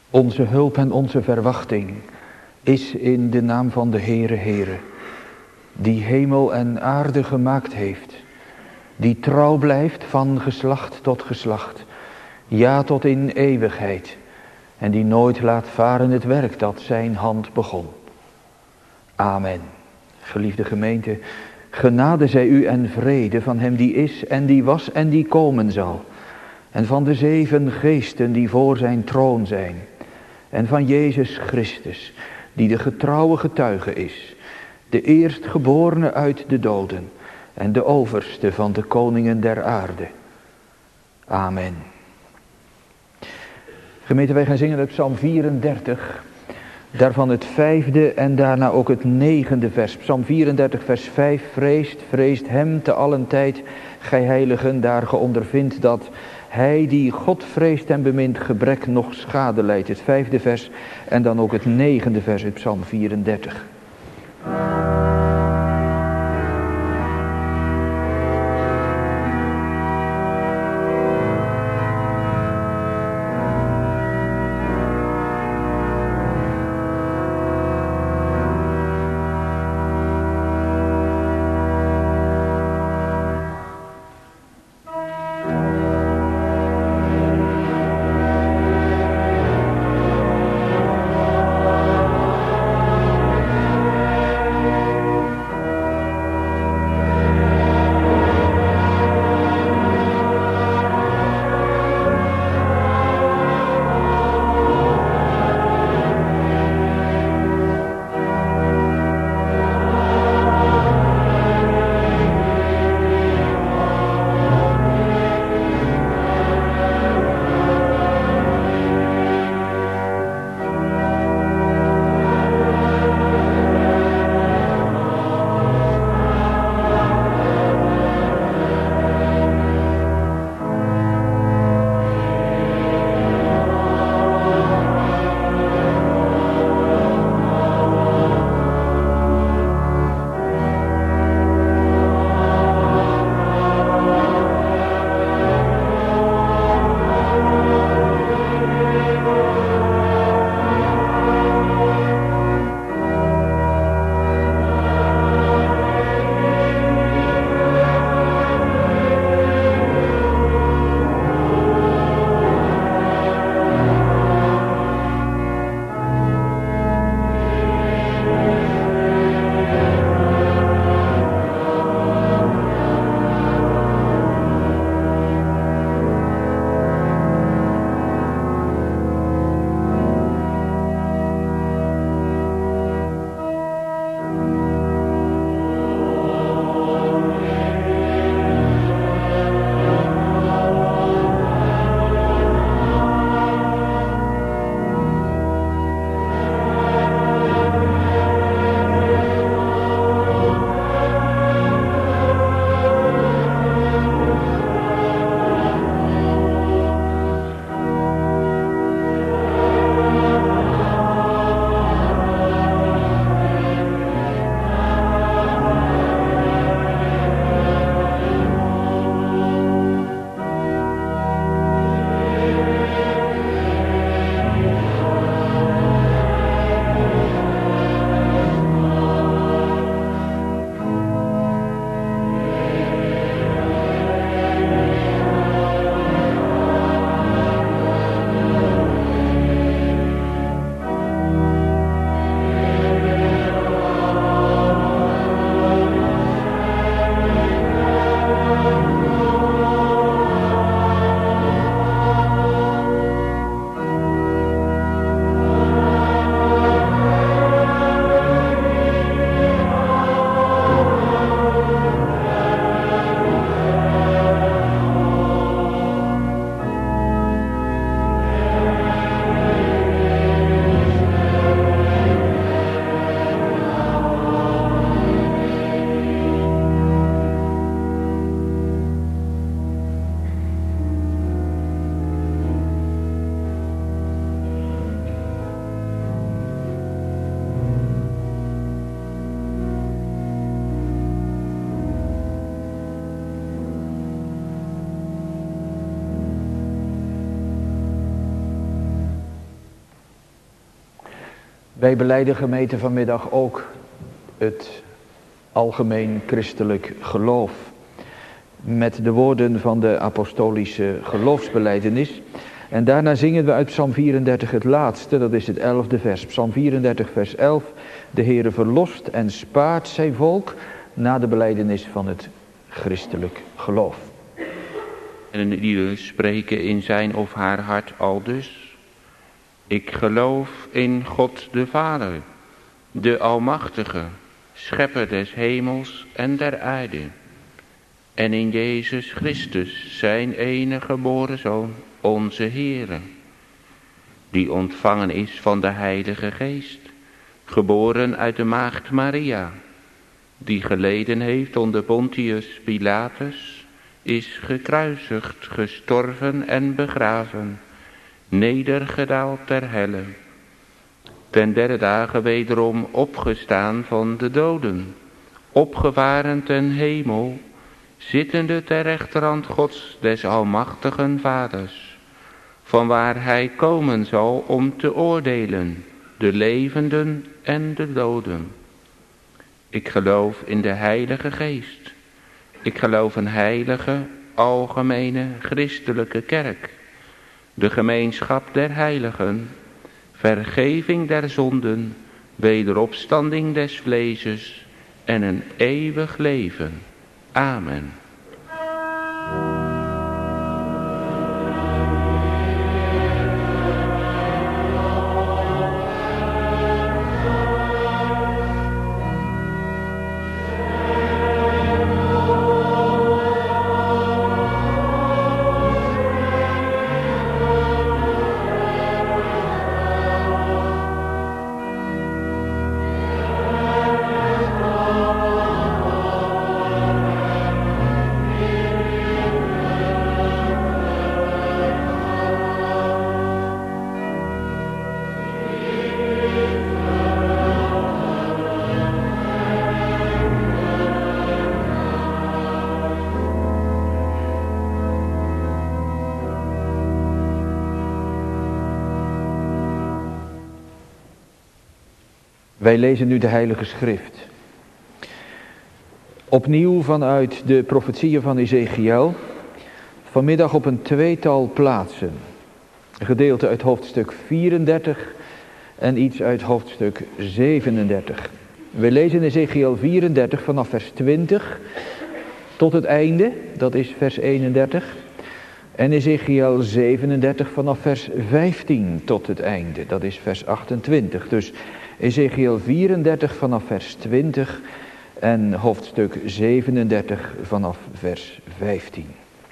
Onze hulp en onze verwachting is in de naam van de Heere, die hemel en aarde gemaakt heeft, die trouw blijft van geslacht tot geslacht, ja tot in eeuwigheid, en die nooit laat varen het werk dat zijn hand begon. Amen. Geliefde gemeente, genade zij u en vrede van hem die is en die was en die komen zal, en van de 7 geesten die voor zijn troon zijn, en van Jezus Christus, die de getrouwe getuige is, de eerstgeborene uit de doden en de overste van de koningen der aarde. Amen. Gemeente, wij gaan zingen uit Psalm 34, daarvan het 5e en daarna ook het 9e vers. Psalm 34 vers 5, vreest hem te allen tijd, gij heiligen, daar ge ondervindt dat hij die God vreest en bemint gebrek nog schade leidt. Het 5e vers en dan ook het 9e vers uit Psalm 34. Wij belijden gemeente vanmiddag ook het algemeen christelijk geloof. Met de woorden van de apostolische geloofsbelijdenis. En daarna zingen we uit Psalm 34 het laatste, dat is het 11e vers. Psalm 34 vers 11. De Heere verlost en spaart zijn volk na de belijdenis van het christelijk geloof. En die spreken in zijn of haar hart aldus. Ik geloof in God de Vader, de Almachtige, Schepper des hemels en der aarde. En in Jezus Christus, zijn enige geboren Zoon, onze Heere, die ontvangen is van de Heilige Geest, geboren uit de maagd Maria, die geleden heeft onder Pontius Pilatus, is gekruisigd, gestorven en begraven, nedergedaald ter helle, ten derde dagen wederom opgestaan van de doden, opgevaren ten hemel, zittende ter rechterhand Gods des almachtigen Vaders, vanwaar hij komen zal om te oordelen, de levenden en de doden. Ik geloof in de Heilige Geest. Ik geloof een heilige, algemene, christelijke kerk, de gemeenschap der heiligen, vergeving der zonden, wederopstanding des vleeses en een eeuwig leven. Amen. Wij lezen nu de Heilige Schrift. Opnieuw vanuit de profetieën van Ezechiel. Vanmiddag op een tweetal plaatsen. Een gedeelte uit hoofdstuk 34 en iets uit hoofdstuk 37. We lezen Ezechiel 34 vanaf vers 20 tot het einde, dat is vers 31. En Ezechiel 37 vanaf vers 15 tot het einde, dat is vers 28. Dus Ezechiel 34 vanaf vers 20 en hoofdstuk 37 vanaf vers 15.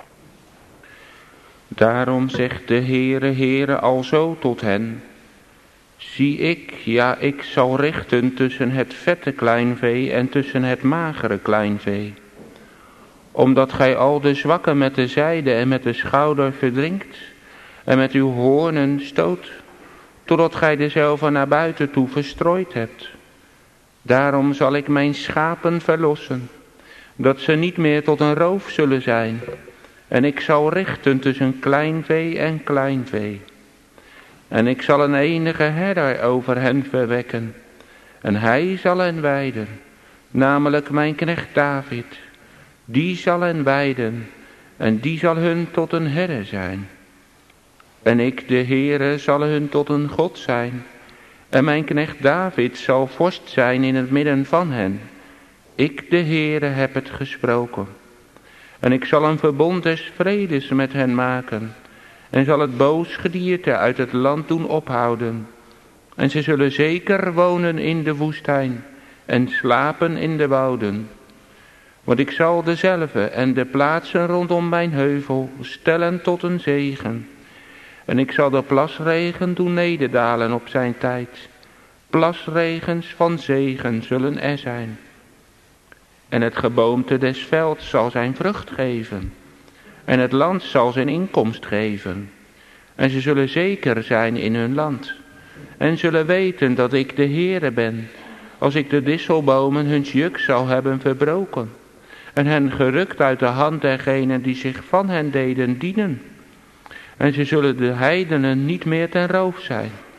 Daarom zegt de Heere alzo tot hen. Zie ik, ja ik zal richten tussen het vette kleinvee en tussen het magere kleinvee. Omdat gij al de zwakken met de zijde en met de schouder verdrinkt en met uw hoornen stoot, totdat gij dezelve naar buiten toe verstrooid hebt. Daarom zal ik mijn schapen verlossen, dat ze niet meer tot een roof zullen zijn. En ik zal richten tussen kleinvee en kleinvee. En ik zal een enige herder over hen verwekken. En hij zal hen weiden, namelijk mijn knecht David. Die zal hen weiden, en die zal hun tot een herder zijn. En ik, de Heere, zal hun tot een God zijn. En mijn knecht David zal vorst zijn in het midden van hen. Ik, de Heere, heb het gesproken. En ik zal een verbond des vredes met hen maken. En zal het boos gedierte uit het land doen ophouden. En ze zullen zeker wonen in de woestijn. En slapen in de wouden. Want ik zal dezelve en de plaatsen rondom mijn heuvel stellen tot een zegen. En ik zal de plasregen doen nederdalen op zijn tijd. Plasregens van zegen zullen er zijn. En het geboomte des velds zal zijn vrucht geven. En het land zal zijn inkomst geven. En ze zullen zeker zijn in hun land. En zullen weten dat ik de Heere ben. Als ik de disselbomen hun juk zal hebben verbroken. En hen gerukt uit de hand dergenen die zich van hen deden dienen. En ze zullen de heidenen niet meer ten roof zijn.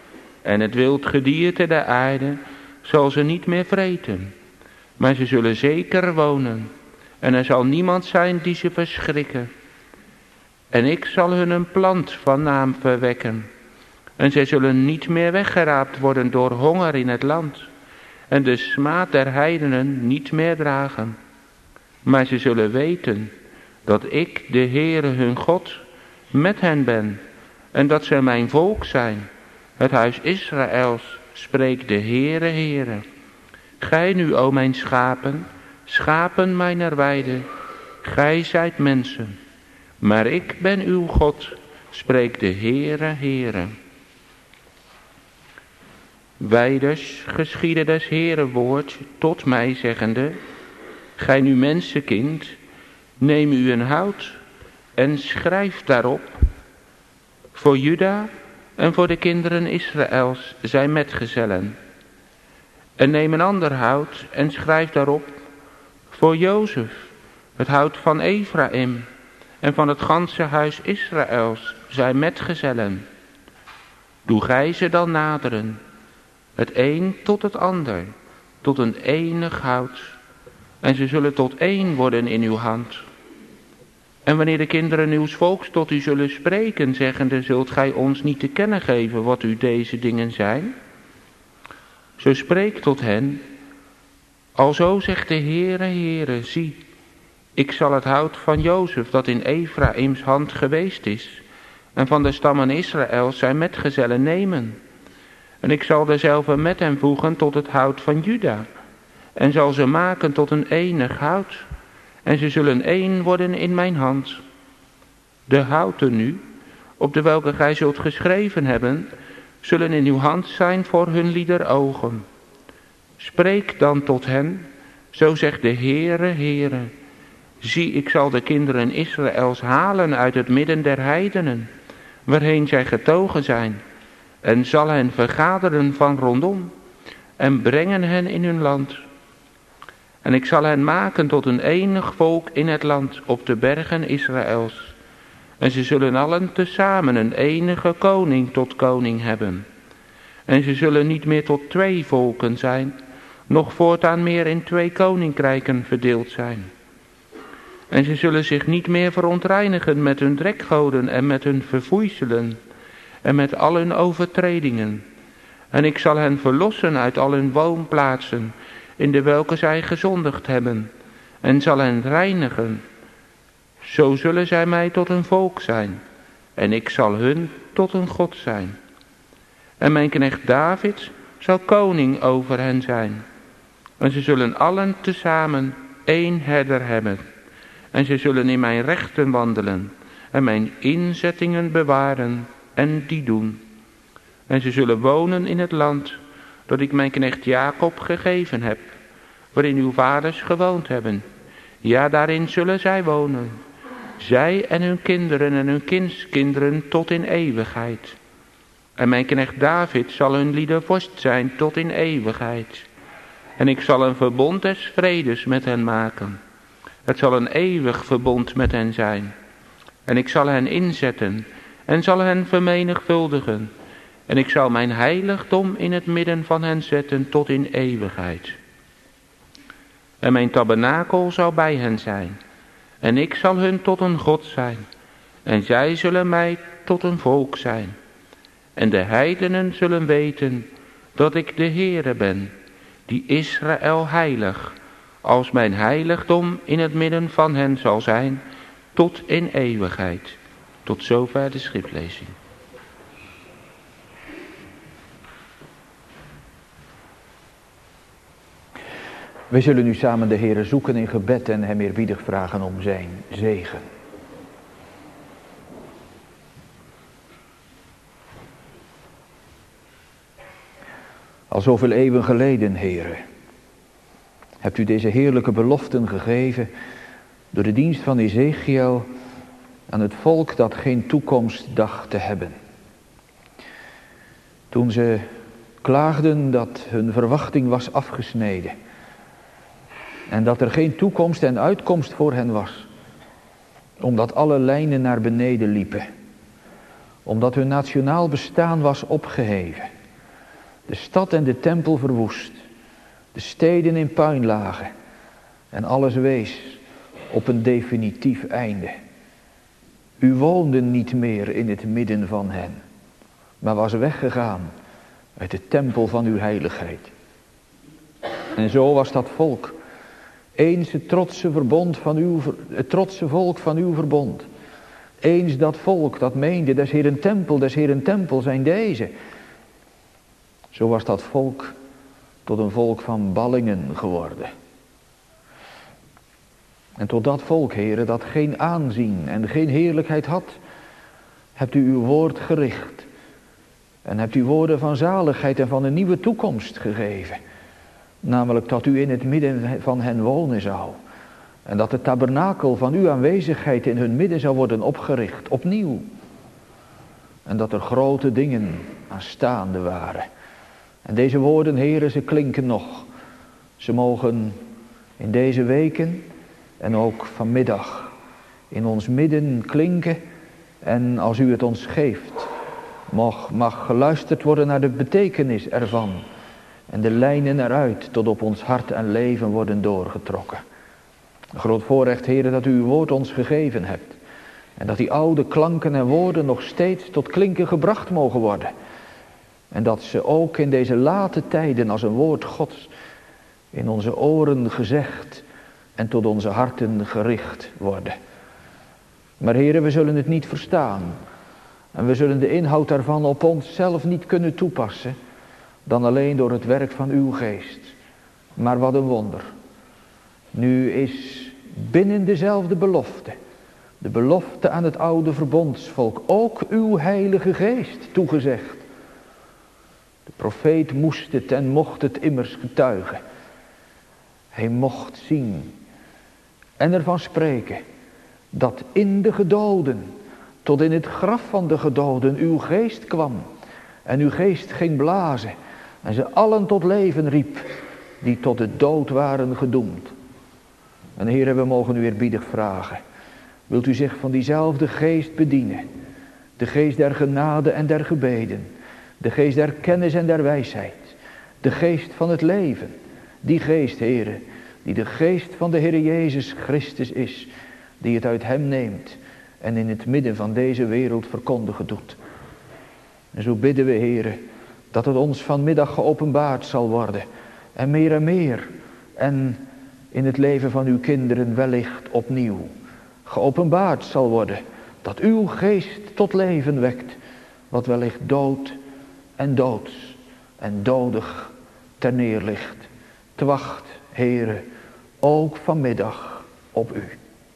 en het wild gedierte der aarde zal ze niet meer vreten. Maar ze zullen zeker wonen. En er zal niemand zijn die ze verschrikken. En ik zal hun een plant van naam verwekken. En zij zullen niet meer weggeraapt worden door honger in het land. En de smaad der heidenen niet meer dragen. Maar ze zullen weten dat ik, de Heere hun God, met hen ben. En dat zij mijn volk zijn. Het huis Israëls, spreekt de Heere, Heere. Gij nu, o mijn schapen, schapen mijner weide, gij zijt mensen. Maar ik ben uw God, spreekt de Heere, Heere. Wijders geschiedde des Heere woord tot mij zeggende, gij nu mensenkind, neem u een hout en schrijf daarop, voor Juda en voor de kinderen Israëls zijn metgezellen. En neem een ander hout en schrijf daarop, voor Jozef, het hout van Ephraim en van het ganse huis Israëls zijn metgezellen. Doe gij ze dan naderen, het een tot het ander, tot een enig hout, en ze zullen tot één worden in uw hand. En wanneer de kinderen uws volks tot u zullen spreken, zeggende, zult gij ons niet te kennen geven wat u deze dingen zijn? Zo spreek tot hen, alzo zegt de Heere, Heere, zie, ik zal het hout van Jozef dat in Ephraims hand geweest is, en van de stammen Israëls zijn metgezellen nemen. En ik zal dezelfde met hen voegen tot het hout van Juda, en zal ze maken tot een enig hout, en ze zullen één worden in mijn hand. De houten nu, op de welke gij zult geschreven hebben, zullen in uw hand zijn voor hun lieder ogen. Spreek dan tot hen, zo zegt de Heere, Heere. Zie, ik zal de kinderen Israëls halen uit het midden der heidenen, waarheen zij getogen zijn, en zal hen vergaderen van rondom, en brengen hen in hun land. En ik zal hen maken tot een enig volk in het land, op de bergen Israëls. En ze zullen allen tezamen een enige koning tot koning hebben. En ze zullen niet meer tot 2 volken zijn, noch voortaan meer in 2 koninkrijken verdeeld zijn. En ze zullen zich niet meer verontreinigen met hun drekgoden en met hun verfoeiselen en met al hun overtredingen. En ik zal hen verlossen uit al hun woonplaatsen, in de welke zij gezondigd hebben, en zal hen reinigen. Zo zullen zij mij tot een volk zijn, en ik zal hun tot een God zijn. En mijn knecht David zal koning over hen zijn. En ze zullen allen tezamen 1 herder hebben. En ze zullen in mijn rechten wandelen, en mijn inzettingen bewaren, en die doen. En ze zullen wonen in het land, dat ik mijn knecht Jacob gegeven heb, waarin uw vaders gewoond hebben. Ja, daarin zullen zij wonen, zij en hun kinderen en hun kindskinderen tot in eeuwigheid. En mijn knecht David zal hun liedervorst zijn tot in eeuwigheid. En ik zal een verbond des vredes met hen maken. Het zal een eeuwig verbond met hen zijn. En ik zal hen inzetten en zal hen vermenigvuldigen. En ik zal mijn heiligdom in het midden van hen zetten tot in eeuwigheid. En mijn tabernakel zal bij hen zijn. En ik zal hun tot een God zijn. En zij zullen mij tot een volk zijn. En de heidenen zullen weten dat ik de Heere ben, die Israël heilig, als mijn heiligdom in het midden van hen zal zijn, tot in eeuwigheid. Tot zover de schriftlezing. Wij zullen nu samen de Heere zoeken in gebed en hem eerbiedig vragen om zijn zegen. Al zoveel eeuwen geleden, Heere, hebt u deze heerlijke beloften gegeven door de dienst van Ezechiel aan het volk dat geen toekomst dacht te hebben. Toen ze klaagden dat hun verwachting was afgesneden en dat er geen toekomst en uitkomst voor hen was, omdat alle lijnen naar beneden liepen, omdat hun nationaal bestaan was opgeheven, De stad en de tempel verwoest. De steden in puin lagen. En alles wees op een definitief einde. U woonde niet meer in het midden van hen, maar was weggegaan uit de tempel van uw heiligheid. En zo was dat volk eens het trotse volk van uw verbond. Eens dat volk dat meende, des Heeren tempel zijn deze. Zo was dat volk tot een volk van ballingen geworden. En tot dat volk, Heere, dat geen aanzien en geen heerlijkheid had, hebt u uw woord gericht. En hebt u woorden van zaligheid en van een nieuwe toekomst gegeven. Namelijk dat u in het midden van hen wonen zou. En dat de tabernakel van uw aanwezigheid in hun midden zou worden opgericht, opnieuw. En dat er grote dingen aanstaande waren. En deze woorden, Heere, ze klinken nog. Ze mogen in deze weken en ook vanmiddag in ons midden klinken. En als u het ons geeft, mag geluisterd worden naar de betekenis ervan. En de lijnen eruit tot op ons hart en leven worden doorgetrokken. Een groot voorrecht, Heere, dat u uw woord ons gegeven hebt. En dat die oude klanken en woorden nog steeds tot klinken gebracht mogen worden. En dat ze ook in deze late tijden als een woord Gods in onze oren gezegd en tot onze harten gericht worden. Maar Heere, we zullen het niet verstaan. En we zullen de inhoud daarvan op onszelf niet kunnen toepassen. Dan alleen door het werk van uw geest. Maar wat een wonder. Nu is binnen dezelfde belofte, de belofte aan het oude verbondsvolk, ook uw heilige geest toegezegd. De profeet moest het en mocht het immers getuigen. Hij mocht zien en ervan spreken dat in de gedoden, tot in het graf van de gedoden, uw geest kwam. En uw geest ging blazen en ze allen tot leven riep, die tot de dood waren gedoemd. En Heere, we mogen u eerbiedig vragen. Wilt u zich van diezelfde geest bedienen? De geest der genade en der gebeden. De geest der kennis en der wijsheid. De geest van het leven. Die geest, Heere, die de geest van de Heere Jezus Christus is. Die het uit hem neemt en in het midden van deze wereld verkondigen doet. En zo bidden we, Heere, dat het ons vanmiddag geopenbaard zal worden. En meer. En in het leven van uw kinderen wellicht opnieuw geopenbaard zal worden. Dat uw geest tot leven wekt. Wat wellicht dood en doods en dodig ter neer ligt. Te wacht, Heere, ook vanmiddag op u.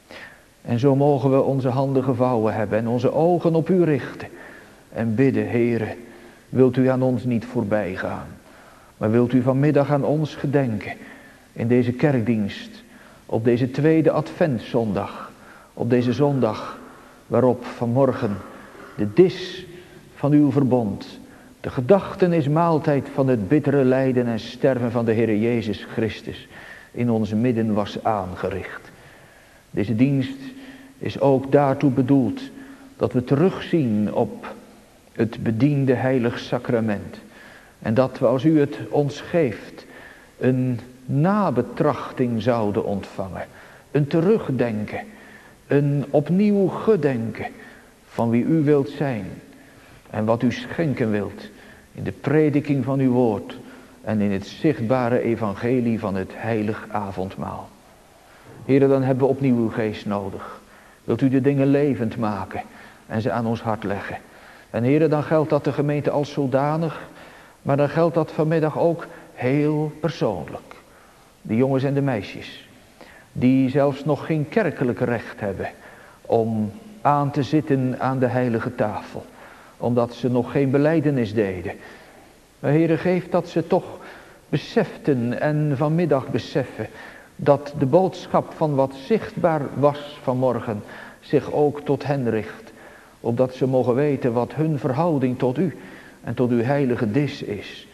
En zo mogen we onze handen gevouwen hebben en onze ogen op u richten. En bidden, Heere, wilt u aan ons niet voorbij gaan. Maar wilt u vanmiddag aan ons gedenken. In deze kerkdienst. Op deze tweede adventszondag. Op deze zondag waarop vanmorgen de dis van uw verbond. De gedachtenismaaltijd van het bittere lijden en sterven van de Heere Jezus Christus in ons midden was aangericht. Deze dienst is ook daartoe bedoeld dat we terugzien op het bediende heilig sacrament. En dat we, als u het ons geeft, een nabetrachting zouden ontvangen. Een terugdenken, een opnieuw gedenken van wie u wilt zijn. En wat u schenken wilt in de prediking van uw woord en in het zichtbare evangelie van het heilig avondmaal. Heere, dan hebben we opnieuw uw geest nodig. Wilt u de dingen levend maken en ze aan ons hart leggen. En Heere, dan geldt dat de gemeente als zodanig, maar dan geldt dat vanmiddag ook heel persoonlijk. De jongens en de meisjes, die zelfs nog geen kerkelijk recht hebben om aan te zitten aan de heilige tafel. Omdat ze nog geen belijdenis deden. Maar Heere, geef dat ze toch beseften en vanmiddag beseffen dat de boodschap van wat zichtbaar was vanmorgen zich ook tot hen richt. Opdat ze mogen weten wat hun verhouding tot u en tot uw heilige dis is.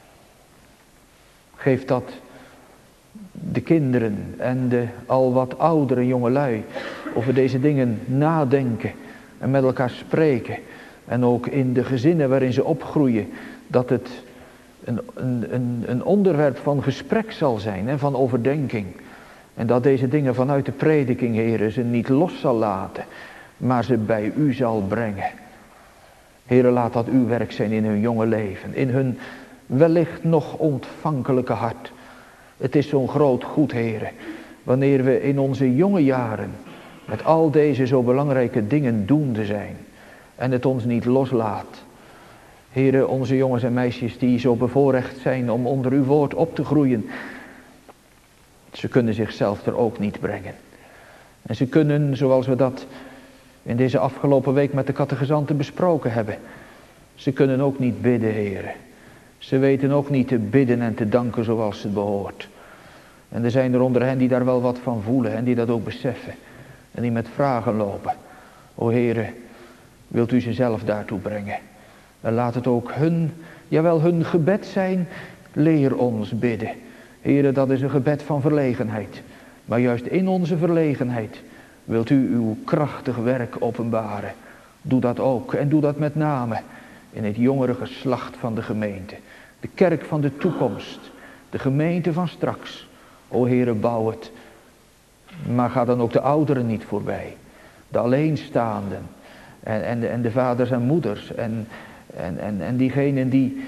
Geef dat de kinderen en de al wat oudere jongelui over deze dingen nadenken en met elkaar spreken. En ook in de gezinnen waarin ze opgroeien, dat het een onderwerp van gesprek zal zijn en van overdenking. En dat deze dingen vanuit de prediking, Heere, ze niet los zal laten, maar ze bij u zal brengen. Heere, laat dat uw werk zijn in hun jonge leven, in hun wellicht nog ontvankelijke hart. Het is zo'n groot goed, Heere, wanneer we in onze jonge jaren met al deze zo belangrijke dingen doende zijn en het ons niet loslaat. Heere, onze jongens en meisjes die zo bevoorrecht zijn om onder uw woord op te groeien, ze kunnen zichzelf er ook niet brengen. En ze kunnen, zoals we dat in deze afgelopen week met de catechizanten besproken hebben, ze kunnen ook niet bidden, Heere. Ze weten ook niet te bidden en te danken zoals het behoort. En er zijn er onder hen die daar wel wat van voelen en die dat ook beseffen. En die met vragen lopen. O Heere, wilt u ze zelf daartoe brengen. En laat het ook hun gebed zijn. Leer ons bidden. Heere, dat is een gebed van verlegenheid. Maar juist in onze verlegenheid wilt u uw krachtig werk openbaren. Doe dat ook en doe dat met name in het jongere geslacht van de gemeente. De kerk van de toekomst. De gemeente van straks. O Heere, bouw het. Maar ga dan ook de ouderen niet voorbij. De alleenstaanden. En de vaders en moeders. En diegenen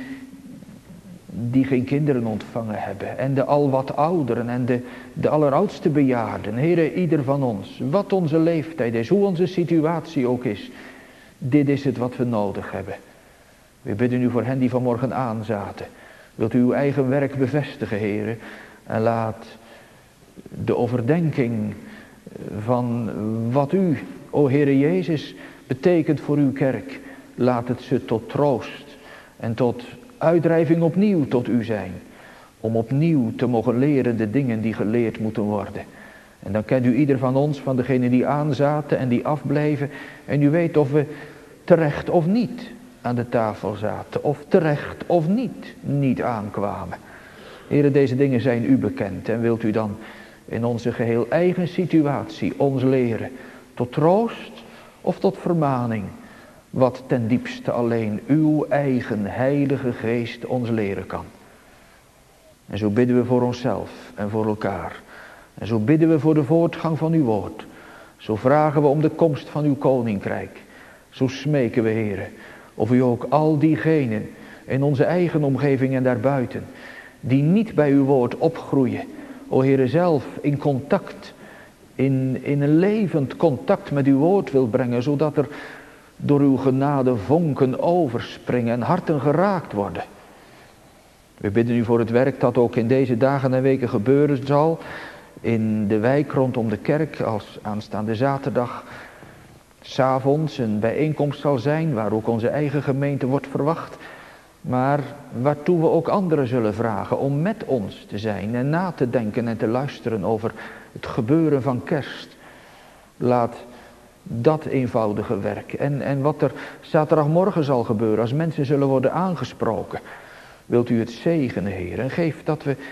die geen kinderen ontvangen hebben. En de al wat ouderen en de alleroudste bejaarden. Heere, ieder van ons. Wat onze leeftijd is. Hoe onze situatie ook is. Dit is het wat we nodig hebben. We bidden u voor hen die vanmorgen aanzaten. Wilt u uw eigen werk bevestigen, Heere. En laat de overdenking van wat u, o Heere Jezus, betekent voor uw kerk. Laat het ze tot troost en tot uitdrijving opnieuw tot u zijn. Om opnieuw te mogen leren de dingen die geleerd moeten worden. En dan kent u ieder van ons, van degenen die aanzaten en die afbleven. En u weet of we terecht of niet aan de tafel zaten. Of terecht of niet aankwamen. Heere, deze dingen zijn u bekend. En wilt u dan in onze geheel eigen situatie ons leren. Tot troost of tot vermaning. Wat ten diepste alleen uw eigen heilige geest ons leren kan. En zo bidden we voor onszelf en voor elkaar. En zo bidden we voor de voortgang van uw woord. Zo vragen we om de komst van uw koninkrijk. Zo smeken we, Heere, of u ook al diegenen in onze eigen omgeving en daarbuiten, die niet bij uw woord opgroeien, o Heere, zelf in contact, in een levend contact met uw woord wil brengen, zodat er door uw genade vonken overspringen en harten geraakt worden. We bidden u voor het werk dat ook in deze dagen en weken gebeuren zal, in de wijk rondom de kerk, als aanstaande zaterdag 's avonds een bijeenkomst zal zijn, waar ook onze eigen gemeente wordt verwacht, maar waartoe we ook anderen zullen vragen om met ons te zijn en na te denken en te luisteren over het gebeuren van kerst. Laat dat eenvoudige werk en wat er zaterdagmorgen zal gebeuren als mensen zullen worden aangesproken. Wilt u het zegenen, Heer, en geef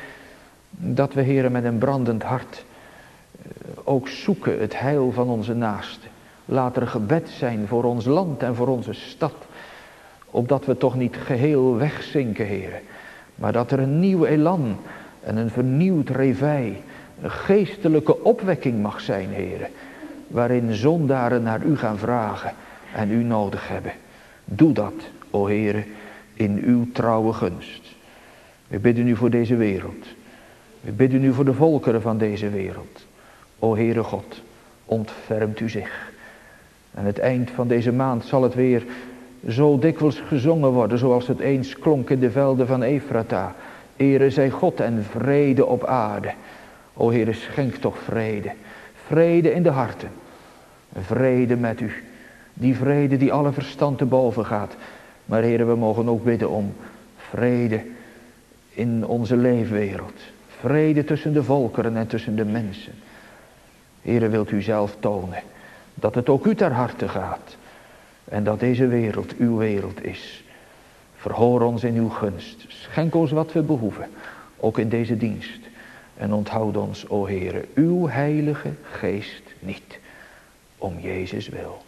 dat we, Heer, met een brandend hart ook zoeken het heil van onze naasten. Laat er gebed zijn voor ons land en voor onze stad. Opdat we toch niet geheel wegzinken, Heer. Maar dat er een nieuw elan en een vernieuwd réveil, een geestelijke opwekking mag zijn, Heer. Waarin zondaren naar u gaan vragen en u nodig hebben. Doe dat, o Heer, in uw trouwe gunst. We bidden u voor deze wereld. We bidden u voor de volkeren van deze wereld. O Heere God, ontfermt u zich. Aan het eind van deze maand zal het weer zo dikwijls gezongen worden, zoals het eens klonk in de velden van Efrata. Ere zij God en vrede op aarde. O Heere, schenk toch vrede. Vrede in de harten. Vrede met u. Die vrede die alle verstand te boven gaat. Maar Heere, we mogen ook bidden om vrede in onze leefwereld. Vrede tussen de volkeren en tussen de mensen. Heere, wilt u zelf tonen dat het ook u ter harte gaat. En dat deze wereld uw wereld is. Verhoor ons in uw gunst. Schenk ons wat we behoeven. Ook in deze dienst. En onthoud ons, o Heere, uw heilige geest niet. Om Jezus wil.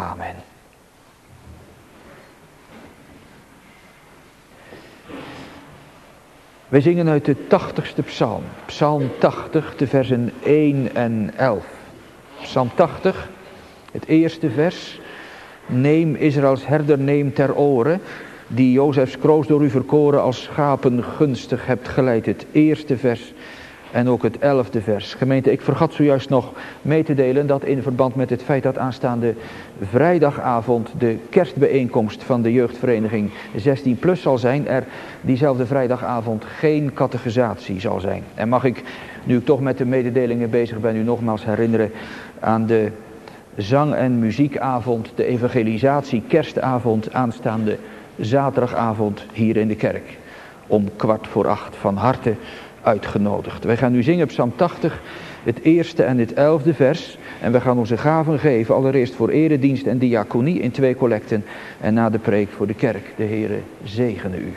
Amen. Wij zingen uit de 80ste psalm. Psalm 80, de versen 1 en 11. Psalm 80, het eerste vers. Neem Israëls herder, neem ter oren, die Jozefs kroos door u verkoren als schapen gunstig hebt geleid. Het eerste vers en ook het 11e vers. Gemeente, ik vergat zojuist nog mee te delen dat in verband met het feit dat aanstaande vrijdagavond de kerstbijeenkomst van de jeugdvereniging 16+ zal zijn, er diezelfde vrijdagavond geen catechisatie zal zijn. En mag ik, nu ik toch met de mededelingen bezig ben, u nogmaals herinneren aan de zang- en muziekavond, de evangelisatie kerstavond aanstaande zaterdagavond hier in de kerk. Om 7:15 van harte uitgenodigd. Wij gaan nu zingen Psalm 80, het eerste en het 11e vers. En we gaan onze gaven geven, allereerst voor eredienst en diaconie in 2 collecten. En na de preek voor de kerk. De Heere zegene u.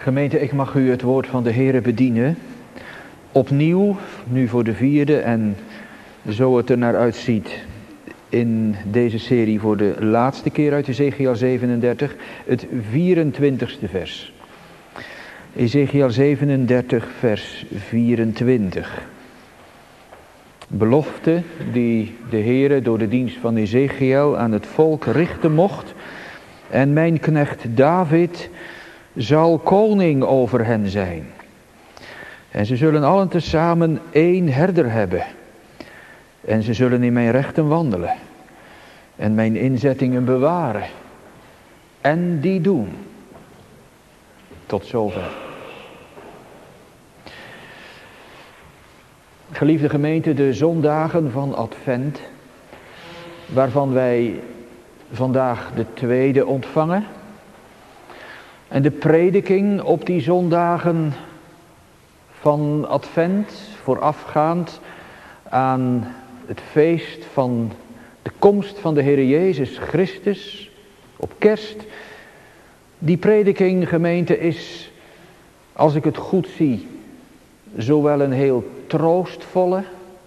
Gemeente, ik mag u het woord van de Heere bedienen. Opnieuw, nu voor de 4e en zo het er naar uitziet in deze serie voor de laatste keer uit Ezechiel 37, het 24ste vers. Ezechiel 37, vers 24. Belofte die de Heere door de dienst van Ezechiel aan het volk richten mocht. En mijn knecht David zal koning over hen zijn. En ze zullen allen tezamen 1 herder hebben. En ze zullen in mijn rechten wandelen. En mijn inzettingen bewaren. En die doen. Tot zover. Geliefde gemeente, de zondagen van Advent, waarvan wij vandaag de 2e ontvangen. En de prediking op die zondagen van Advent, voorafgaand aan het feest van de komst van de Heer Jezus Christus op Kerst. Die prediking, gemeente, is, als ik het goed zie, zowel een heel troostvolle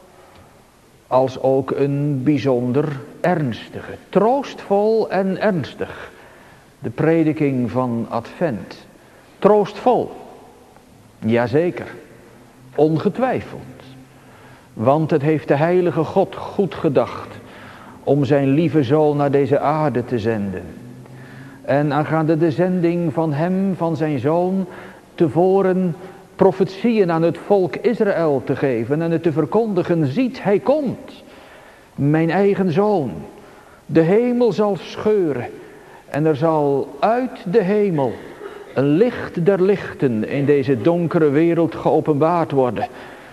als ook een bijzonder ernstige. Troostvol en ernstig. De prediking van Advent. Troostvol. Jazeker. Ongetwijfeld. Want het heeft de heilige God goed gedacht om zijn lieve zoon naar deze aarde te zenden. En aangaande de zending van hem, van zijn zoon, tevoren profetieën aan het volk Israël te geven en het te verkondigen. Ziet, hij komt. Mijn eigen zoon. De hemel zal scheuren. En er zal uit de hemel een licht der lichten in deze donkere wereld geopenbaard worden.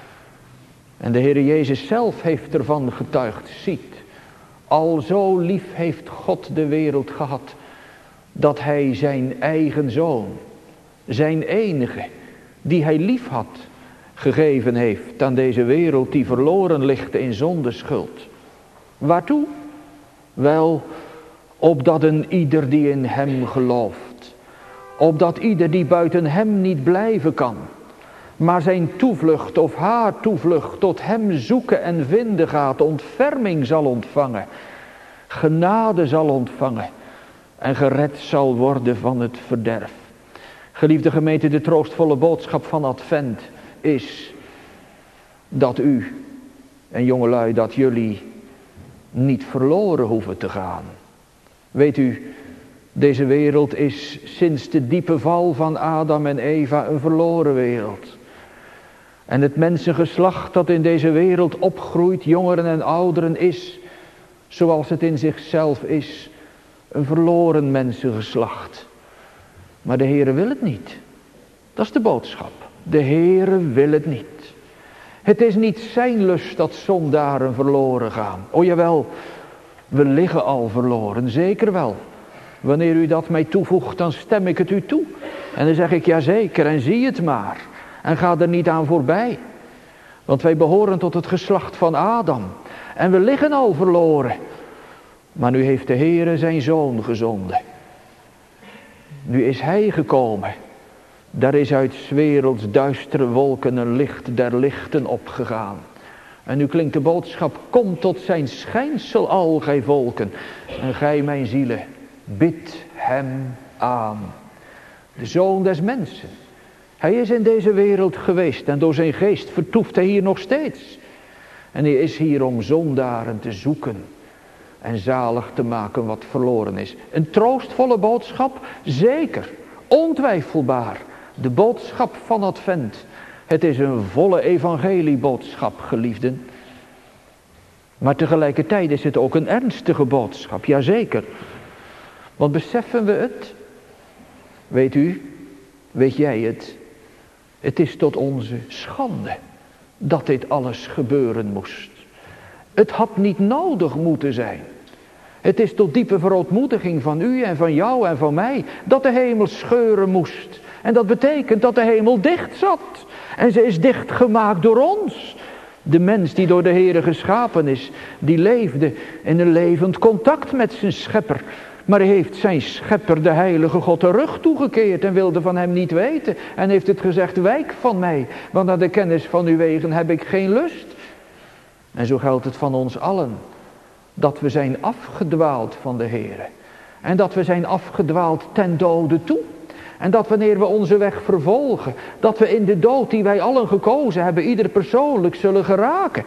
En de Heer Jezus zelf heeft ervan getuigd. Ziet, al zo lief heeft God de wereld gehad, dat hij zijn eigen zoon, zijn enige, die hij lief had, gegeven heeft aan deze wereld die verloren ligt in zondeschuld. Waartoe? Wel, opdat een ieder die in hem gelooft, opdat ieder die buiten hem niet blijven kan, maar zijn toevlucht of haar toevlucht tot hem zoeken en vinden gaat, ontferming zal ontvangen, genade zal ontvangen en gered zal worden van het verderf. Geliefde gemeente, de troostvolle boodschap van Advent is dat u en jongelui, dat jullie niet verloren hoeven te gaan. Weet u, deze wereld is sinds de diepe val van Adam en Eva een verloren wereld. En het mensengeslacht dat in deze wereld opgroeit, jongeren en ouderen, is, zoals het in zichzelf is, een verloren mensengeslacht. Maar de Heere wil het niet. Dat is de boodschap. De Heere wil het niet. Het is niet zijn lust dat zondaren verloren gaan. O jawel, we liggen al verloren, zeker wel. Wanneer u dat mij toevoegt, dan stem ik het u toe. En dan zeg ik ja zeker, en zie het maar. En ga er niet aan voorbij. Want wij behoren tot het geslacht van Adam. En we liggen al verloren. Maar nu heeft de Heere zijn zoon gezonden. Nu is hij gekomen. Daar is uit 's werelds duistere wolken een licht der lichten opgegaan. En nu klinkt de boodschap: kom tot zijn schijnsel al gij volken. En gij mijn zielen, bid hem aan. De zoon des mensen. Hij is in deze wereld geweest en door zijn geest vertoeft hij hier nog steeds. En hij is hier om zondaren te zoeken en zalig te maken wat verloren is. Een troostvolle boodschap, zeker, ontwijfelbaar. De boodschap van Advent. Het is een volle evangelieboodschap, geliefden. Maar tegelijkertijd is het ook een ernstige boodschap, jazeker. Want beseffen we het? Weet u, weet jij het? Het is tot onze schande dat dit alles gebeuren moest. Het had niet nodig moeten zijn. Het is tot diepe verootmoediging van u en van jou en van mij dat de hemel scheuren moest. En dat betekent dat de hemel dicht zat. En ze is dichtgemaakt door ons. De mens die door de Heere geschapen is, die leefde in een levend contact met zijn schepper. Maar hij heeft zijn schepper, de heilige God, de rug toegekeerd en wilde van hem niet weten. En heeft het gezegd, wijk van mij, want naar de kennis van uw wegen heb ik geen lust. En zo geldt het van ons allen, dat we zijn afgedwaald van de Heere. En dat we zijn afgedwaald ten dode toe. En dat wanneer we onze weg vervolgen, dat we in de dood die wij allen gekozen hebben, ieder persoonlijk zullen geraken.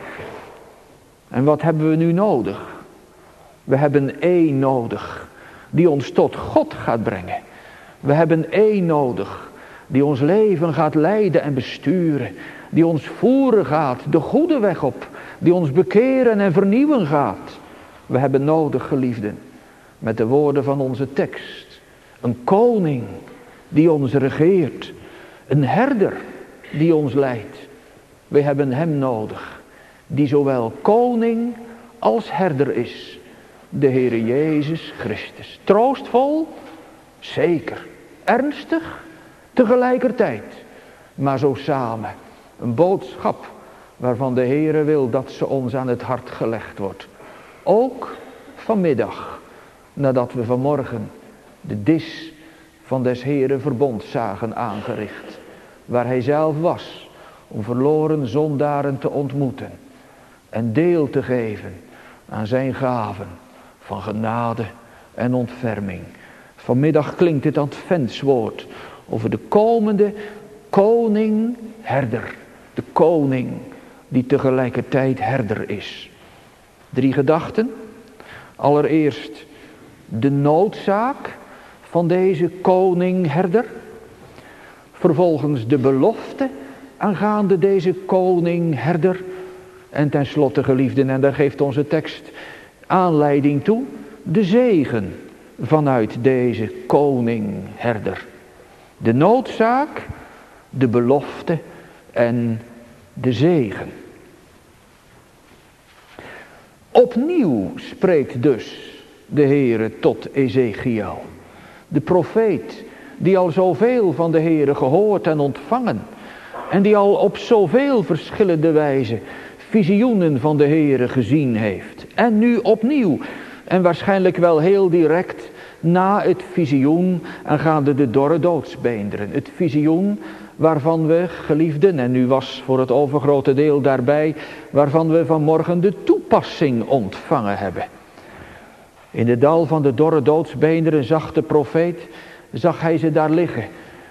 En wat hebben we nu nodig? We hebben één nodig, die ons tot God gaat brengen. We hebben één nodig, die ons leven gaat leiden en besturen. Die ons voeren gaat, de goede weg op. Die ons bekeren en vernieuwen gaat. We hebben nodig, geliefden, met de woorden van onze tekst, een koning die ons regeert. Een herder die ons leidt. We hebben hem nodig, die zowel koning als herder is. De Heere Jezus Christus. Troostvol? Zeker. Ernstig? Tegelijkertijd. Maar zo samen. Een boodschap waarvan de Heere wil dat ze ons aan het hart gelegd wordt. Ook vanmiddag, nadat we vanmorgen de dis van des Heere verbond zagen aangericht. Waar hij zelf was om verloren zondaren te ontmoeten. En deel te geven aan zijn gaven van genade en ontferming. Vanmiddag klinkt het adventswoord over de komende koning-herder. De koning die tegelijkertijd herder is. 3 gedachten. Allereerst de noodzaak van deze koning-herder. Vervolgens de belofte aangaande deze koning-herder. En tenslotte, geliefden, en daar geeft onze tekst aanleiding toe, de zegen vanuit deze koning-herder. De noodzaak, de belofte en de zegen. Opnieuw spreekt dus de Heere tot Ezechiel. De profeet die al zoveel van de Heere gehoord en ontvangen. En die al op zoveel verschillende wijzen visioenen van de Heere gezien heeft. En nu opnieuw. En waarschijnlijk wel heel direct na het visioen aangaande de dorre doodsbeenderen. Het visioen waarvan we, geliefden, en u was voor het overgrote deel daarbij, waarvan we vanmorgen de toepassing ontvangen hebben. In het dal van de dorre doodsbeenderen zag de profeet, zag hij ze daar liggen.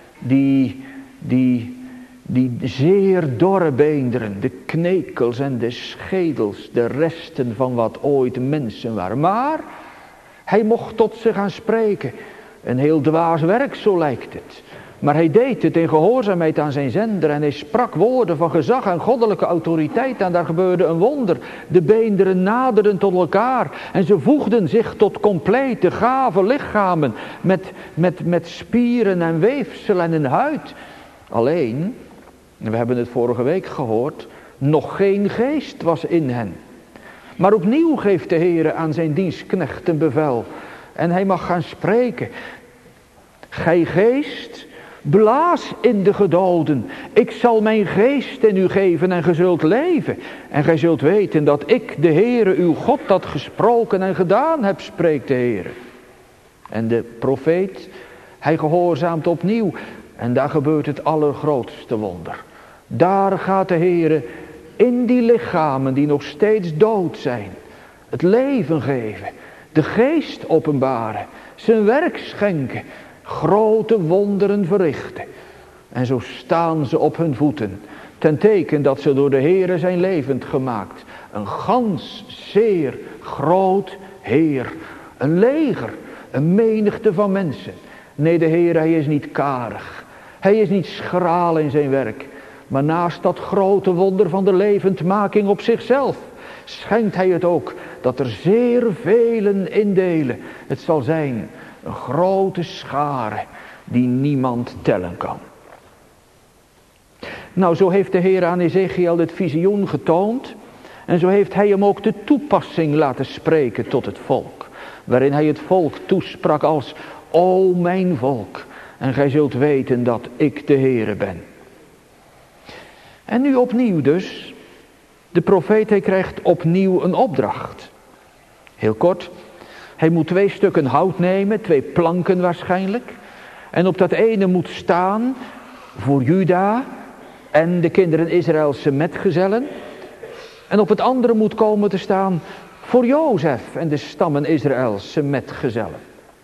Die zeer dorre beenderen, de knekels en de schedels, de resten van wat ooit mensen waren. Maar hij mocht tot ze gaan spreken. Een heel dwaas werk, zo lijkt het. Maar hij deed het in gehoorzaamheid aan zijn zender en hij sprak woorden van gezag en goddelijke autoriteit en daar gebeurde een wonder. De beenderen naderden tot elkaar en ze voegden zich tot complete gave lichamen met spieren en weefsel en een huid. Alleen, we hebben het vorige week gehoord, nog geen geest was in hen. Maar opnieuw geeft de Heere aan zijn dienstknecht een bevel en hij mag gaan spreken. Gij geest, blaas in de gedoden. Ik zal mijn geest in u geven en gij zult leven. En gij zult weten dat ik, de Heere, uw God, dat gesproken en gedaan heb, spreekt de Heere. En de profeet, hij gehoorzaamt opnieuw. En daar gebeurt het allergrootste wonder. Daar gaat de Heere in die lichamen die nog steeds dood zijn, het leven geven, de geest openbaren, zijn werk schenken, grote wonderen verrichten. En zo staan ze op hun voeten, ten teken dat ze door de Heere zijn levend gemaakt. Een gans zeer groot Heer, een leger, een menigte van mensen. Nee, de Heer, hij is niet karig, hij is niet schraal in zijn werk. Maar naast dat grote wonder van de levendmaking op zichzelf, schenkt hij het ook dat er zeer velen indelen. Het zal zijn een grote schare die niemand tellen kan. Nou, zo heeft de Heer aan Ezechiel het visioen getoond. En zo heeft hij hem ook de toepassing laten spreken tot het volk. Waarin hij het volk toesprak als, o mijn volk, en gij zult weten dat ik de Heere ben. En nu opnieuw dus, de profeet hij krijgt opnieuw een opdracht. Heel kort, Hij moet 2 stukken hout nemen, 2 planken waarschijnlijk. En op dat ene moet staan voor Juda en de kinderen Israëlse metgezellen. En op het andere moet komen te staan voor Jozef en de stammen Israëlse metgezellen.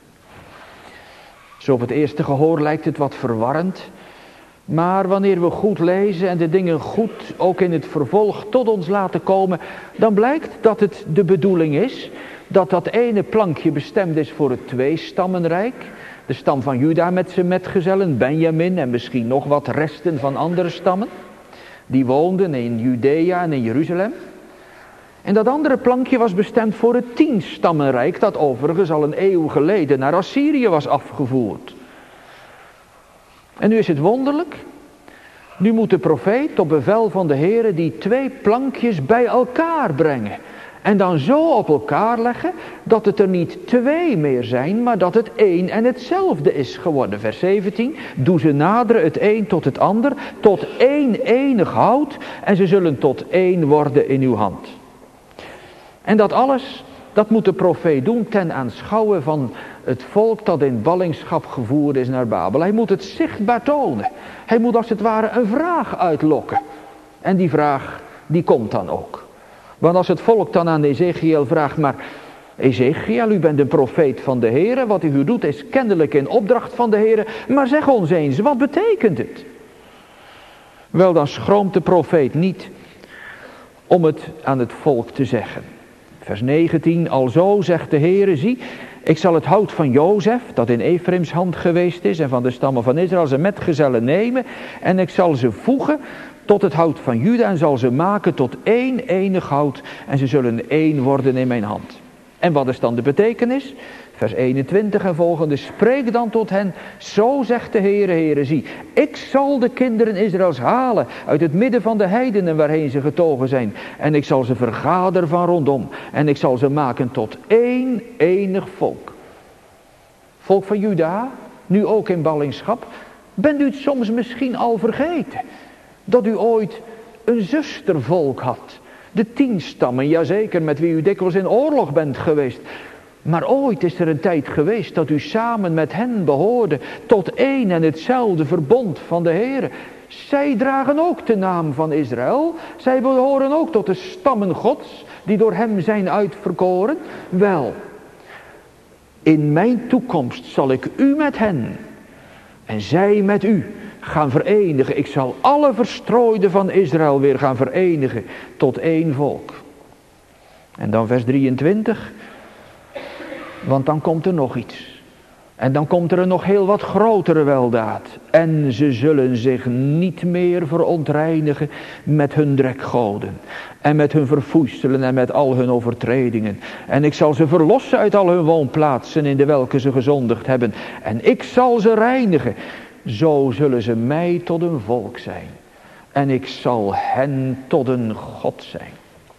Zo op het eerste gehoor lijkt het wat verwarrend. Maar wanneer we goed lezen en de dingen goed ook in het vervolg tot ons laten komen, dan blijkt dat het de bedoeling is dat dat ene plankje bestemd is voor het 2-stammenrijk. De stam van Juda met zijn metgezellen, Benjamin en misschien nog wat resten van andere stammen. Die woonden in Judea en in Jeruzalem. En dat andere plankje was bestemd voor het 10-stammenrijk, dat overigens al een eeuw geleden naar Assyrië was afgevoerd. En nu is het wonderlijk. Nu moet de profeet op bevel van de Heere die 2 plankjes bij elkaar brengen. En dan zo op elkaar leggen dat het er niet 2 meer zijn, maar dat het 1 en hetzelfde is geworden. Vers 17, doe ze naderen het een tot het ander, tot 1 enig hout, en ze zullen tot 1 worden in uw hand. En dat alles, dat moet de profeet doen ten aanschouwen van het volk dat in ballingschap gevoerd is naar Babel. Hij moet het zichtbaar tonen. Hij moet als het ware een vraag uitlokken. En die vraag, die komt dan ook. Want als het volk dan aan Ezechiel vraagt, maar Ezechiel, u bent een profeet van de Heere, wat u doet is kennelijk in opdracht van de Heere, maar zeg ons eens, wat betekent het? Wel, dan schroomt de profeet niet om het aan het volk te zeggen. Vers 19, alzo zegt de Heere, zie, ik zal het hout van Jozef, dat in Efraims hand geweest is, en van de stammen van Israël zijn metgezellen nemen, en ik zal ze voegen tot het hout van Juda, en zal ze maken tot 1 enig hout, en ze zullen 1 worden in mijn hand. En wat is dan de betekenis? Vers 21 en volgende, spreek dan tot hen, zo zegt de Heere, Heere, zie, ik zal de kinderen Israëls halen uit het midden van de heidenen waarheen ze getogen zijn. En ik zal ze vergaderen van rondom, en ik zal ze maken tot 1 enig volk. Volk van Juda, nu ook in ballingschap, bent u het soms misschien al vergeten, dat u ooit een zustervolk had. De 10 stammen, jazeker, met wie u dikwijls in oorlog bent geweest. Maar ooit is er een tijd geweest dat u samen met hen behoorde tot 1 en hetzelfde verbond van de Heere. Zij dragen ook de naam van Israël. Zij behoren ook tot de stammen Gods, die door hem zijn uitverkoren. Wel, in mijn toekomst zal ik u met hen en zij met u gaan verenigen. Ik zal alle verstrooiden van Israël weer gaan verenigen tot 1 volk. En dan vers 23. Want dan komt er nog iets. En dan komt er een nog heel wat grotere weldaad. En ze zullen zich niet meer verontreinigen met hun drekgoden. En met hun verfoeiselen en met al hun overtredingen. En ik zal ze verlossen uit al hun woonplaatsen in de welke ze gezondigd hebben. En ik zal ze reinigen. Zo zullen ze mij tot een volk zijn. En ik zal hen tot een God zijn.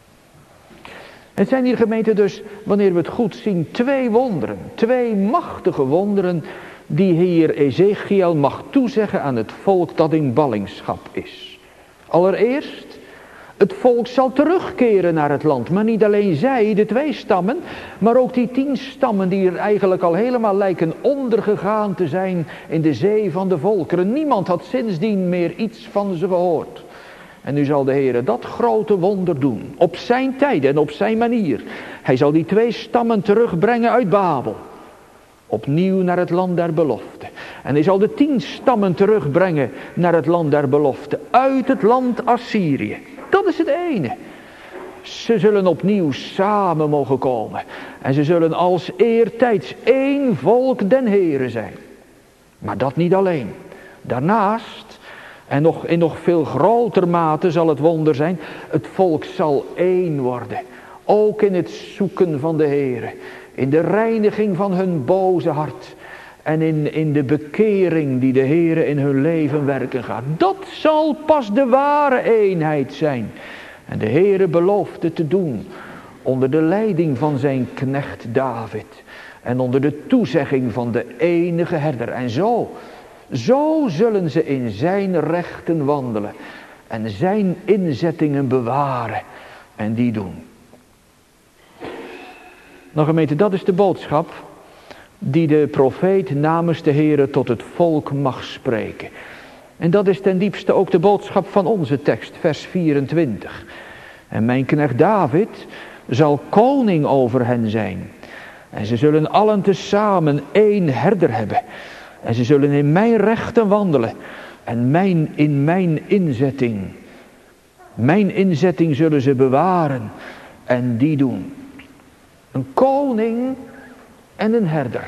Het zijn hier gemeente dus, wanneer we het goed zien, 2 wonderen. 2 machtige wonderen die hier Ezechiel mag toezeggen aan het volk dat in ballingschap is. Allereerst, het volk zal terugkeren naar het land. Maar niet alleen zij, de 2 stammen, maar ook die 10 stammen die er eigenlijk al helemaal lijken ondergegaan te zijn in de zee van de volkeren. Niemand had sindsdien meer iets van ze gehoord. En nu zal de Heere dat grote wonder doen, op zijn tijd en op zijn manier. Hij zal die 2 stammen terugbrengen uit Babel, opnieuw naar het land der belofte. En hij zal de 10 stammen terugbrengen naar het land der belofte, uit het land Assyrië. Dat is het ene. Ze zullen opnieuw samen mogen komen. En ze zullen als eertijds 1 volk den Heere zijn. Maar dat niet alleen. Daarnaast, en in nog veel groter mate zal het wonder zijn, het volk zal 1 worden. Ook in het zoeken van de Heere. In de reiniging van hun boze hart. En in de bekering die de Heere in hun leven werken gaat. Dat zal pas de ware eenheid zijn. En de Heere belooft het te doen. Onder de leiding van zijn knecht David. En onder de toezegging van de enige herder. En zo zullen ze in zijn rechten wandelen. En zijn inzettingen bewaren. En die doen. Nou gemeente, dat is de boodschap die de profeet namens de Heere tot het volk mag spreken. En dat is ten diepste ook de boodschap van onze tekst, vers 24. En mijn knecht David zal koning over hen zijn. En ze zullen allen tezamen één herder hebben. En ze zullen in mijn rechten wandelen. En in mijn inzetting. Mijn inzetting zullen ze bewaren. En die doen. Een koning en een herder.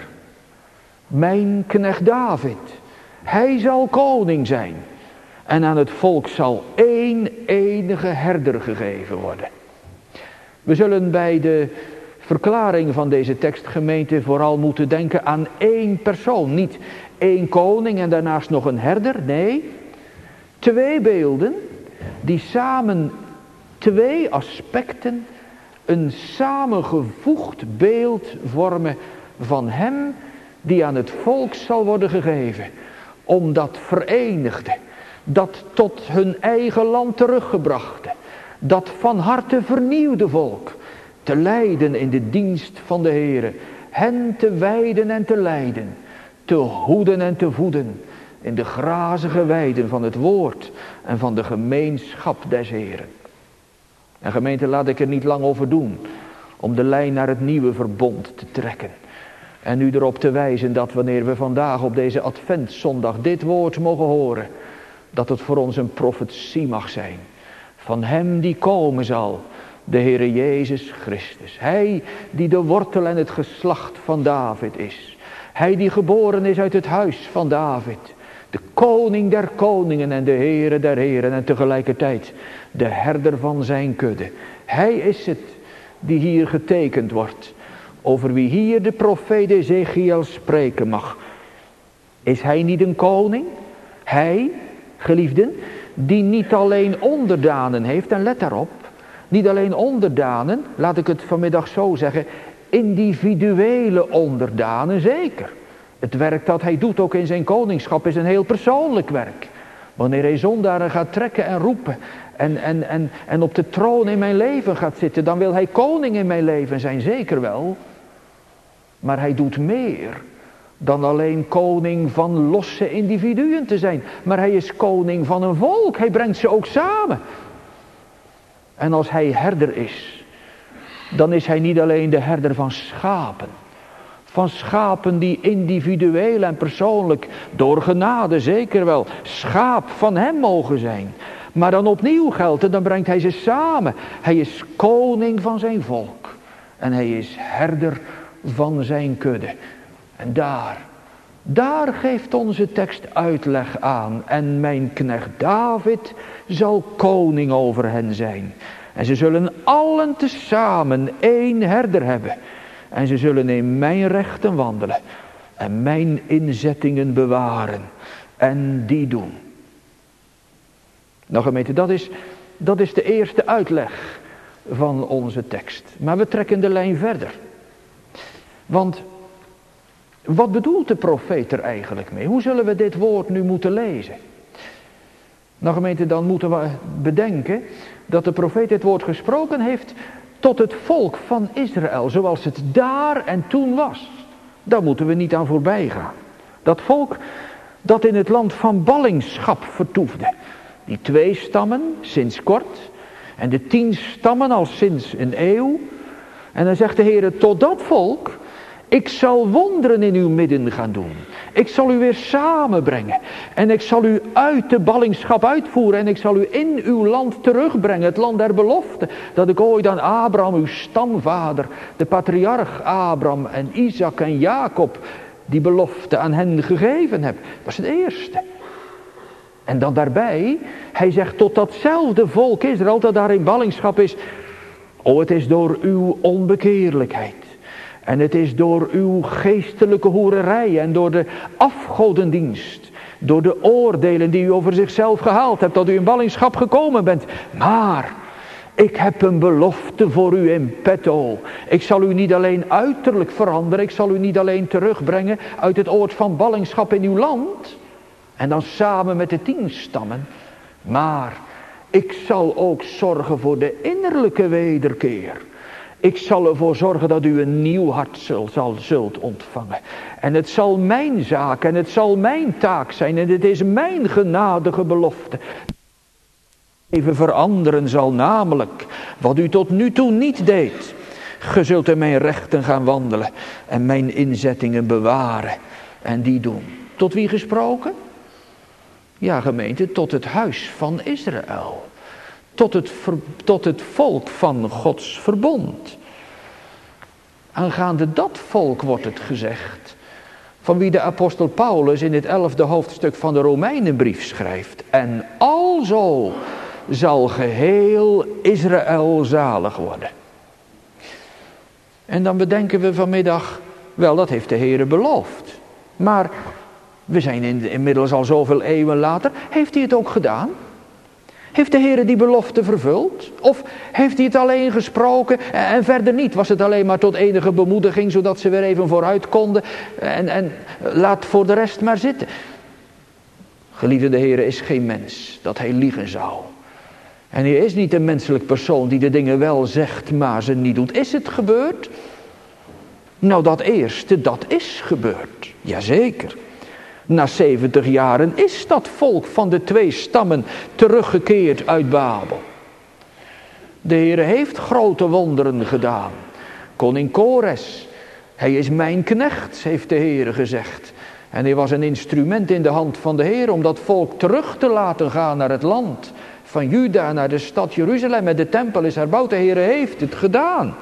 Mijn knecht David. Hij zal koning zijn. En aan het volk zal één enige herder gegeven worden. We zullen bij de verklaring van deze tekstgemeente vooral moeten denken aan één persoon. Niet één koning en daarnaast nog een herder. Nee, twee beelden die samen twee aspecten, een samengevoegd beeld vormen van hem die aan het volk zal worden gegeven. Om dat verenigde, dat tot hun eigen land teruggebrachte, dat van harte vernieuwde volk te leiden in de dienst van de Heere, hen te wijden en te leiden, te hoeden en te voeden in de grazige weiden van het woord en van de gemeenschap des Heeren. En gemeente, laat ik er niet lang over doen om de lijn naar het nieuwe verbond te trekken. En u erop te wijzen dat wanneer we vandaag op deze adventszondag dit woord mogen horen, dat het voor ons een profetie mag zijn van hem die komen zal, de Heere Jezus Christus. Hij die de wortel en het geslacht van David is. Hij die geboren is uit het huis van David. De koning der koningen en de Heere der heren en tegelijkertijd de herder van zijn kudde. Hij is het die hier getekend wordt, over wie hier de profeet Ezechiel spreken mag. Is hij niet een koning? Hij, geliefden, die niet alleen onderdanen heeft, en let daarop, niet alleen onderdanen, laat ik het vanmiddag zo zeggen, individuele onderdanen, zeker. Het werk dat hij doet ook in zijn koningschap is een heel persoonlijk werk. Wanneer hij zondaren gaat trekken en roepen en op de troon in mijn leven gaat zitten, dan wil hij koning in mijn leven zijn, zeker wel. Maar hij doet meer dan alleen koning van losse individuen te zijn. Maar hij is koning van een volk. Hij brengt ze ook samen. En als hij herder is, dan is hij niet alleen de herder van schapen. Van schapen die individueel en persoonlijk, door genade zeker wel, schaap van hem mogen zijn. Maar dan opnieuw geldt het, dan brengt hij ze samen. Hij is koning van zijn volk. En hij is herder van zijn kudde. En daar geeft onze tekst uitleg aan. En mijn knecht David zal koning over hen zijn. En ze zullen allen tezamen één herder hebben. En ze zullen in mijn rechten wandelen. En mijn inzettingen bewaren. En die doen. Nou gemeente, dat is de eerste uitleg van onze tekst. Maar we trekken de lijn verder. Want wat bedoelt de profeet er eigenlijk mee? Hoe zullen we dit woord nu moeten lezen? Nou gemeente, dan moeten we bedenken dat de profeet dit woord gesproken heeft tot het volk van Israël, zoals het daar en toen was. Daar moeten we niet aan voorbij gaan. Dat volk dat in het land van ballingschap vertoefde. Die 2 stammen sinds kort en de 10 stammen al sinds een eeuw. En dan zegt de Heer tot dat volk: ik zal wonderen in uw midden gaan doen. Ik zal u weer samenbrengen. En ik zal u uit de ballingschap uitvoeren. En ik zal u in uw land terugbrengen. Het land der belofte. Dat ik ooit aan Abraham, uw stamvader, de patriarch Abraham en Isaac en Jacob, die belofte aan hen gegeven heb. Dat is het eerste. En dan daarbij, hij zegt tot datzelfde volk Israël dat daar in ballingschap is: o, het is door uw onbekeerlijkheid. En het is door uw geestelijke hoererij en door de afgodendienst, door de oordelen die u over zichzelf gehaald hebt, dat u in ballingschap gekomen bent. Maar ik heb een belofte voor u in petto. Ik zal u niet alleen uiterlijk veranderen, ik zal u niet alleen terugbrengen uit het oord van ballingschap in uw land, en dan samen met de 10 stammen, maar ik zal ook zorgen voor de innerlijke wederkeer. Ik zal ervoor zorgen dat u een nieuw hart zult ontvangen. En het zal mijn zaak en het zal mijn taak zijn. En het is mijn genadige belofte. Even veranderen zal, namelijk wat u tot nu toe niet deed. Ge zult in mijn rechten gaan wandelen en mijn inzettingen bewaren en die doen. Tot wie gesproken? Ja, gemeente, tot het huis van Israël. Tot het volk van Gods verbond. Aangaande dat volk wordt het gezegd, van wie de apostel Paulus in het 11e hoofdstuk van de Romeinenbrief schrijft. En alzo zal geheel Israël zalig worden. En dan bedenken we vanmiddag, wel, dat heeft de Heere beloofd. Maar we zijn inmiddels al zoveel eeuwen later. Heeft hij het ook gedaan? Heeft de Heere die belofte vervuld? Of heeft hij het alleen gesproken en verder niet? Was het alleen maar tot enige bemoediging, zodat ze weer even vooruit konden? En laat voor de rest maar zitten. Geliefde, de Heere is geen mens dat hij liegen zou. En hij is niet een menselijk persoon die de dingen wel zegt, maar ze niet doet. Is het gebeurd? Nou, dat eerste, dat is gebeurd. Jazeker. Na 70 jaren is dat volk van de 2 stammen teruggekeerd uit Babel. De Heere heeft grote wonderen gedaan. Koning Kores, hij is mijn knecht, heeft de Heere gezegd. En hij was een instrument in de hand van de Heer om dat volk terug te laten gaan naar het land van Juda, naar de stad Jeruzalem. En de tempel is herbouwd, de Heer heeft het gedaan.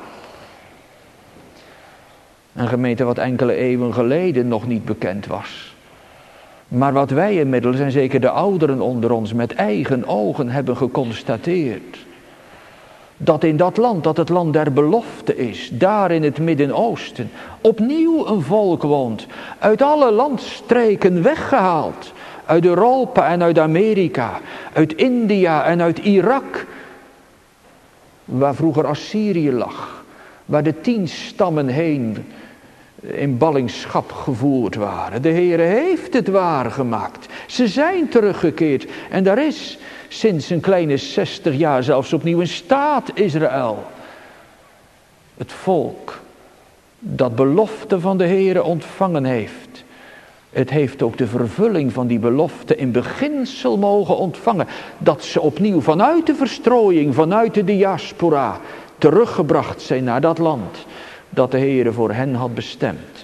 Een gemeente wat enkele eeuwen geleden nog niet bekend was. Maar wat wij inmiddels, en zeker de ouderen onder ons, met eigen ogen hebben geconstateerd. Dat in dat land, dat het land der belofte is, daar in het Midden-Oosten, opnieuw een volk woont. Uit alle landstreken weggehaald. Uit Europa en uit Amerika, uit India en uit Irak. Waar vroeger Assyrië lag. Waar de 10 stammen heen in ballingschap gevoerd waren. De Heere heeft het waargemaakt. Ze zijn teruggekeerd. En daar is sinds een kleine 60 jaar zelfs opnieuw een staat Israël. Het volk dat belofte van de Heere ontvangen heeft. Het heeft ook de vervulling van die belofte in beginsel mogen ontvangen. Dat ze opnieuw vanuit de verstrooiing, vanuit de diaspora, teruggebracht zijn naar dat land dat de Heere voor hen had bestemd.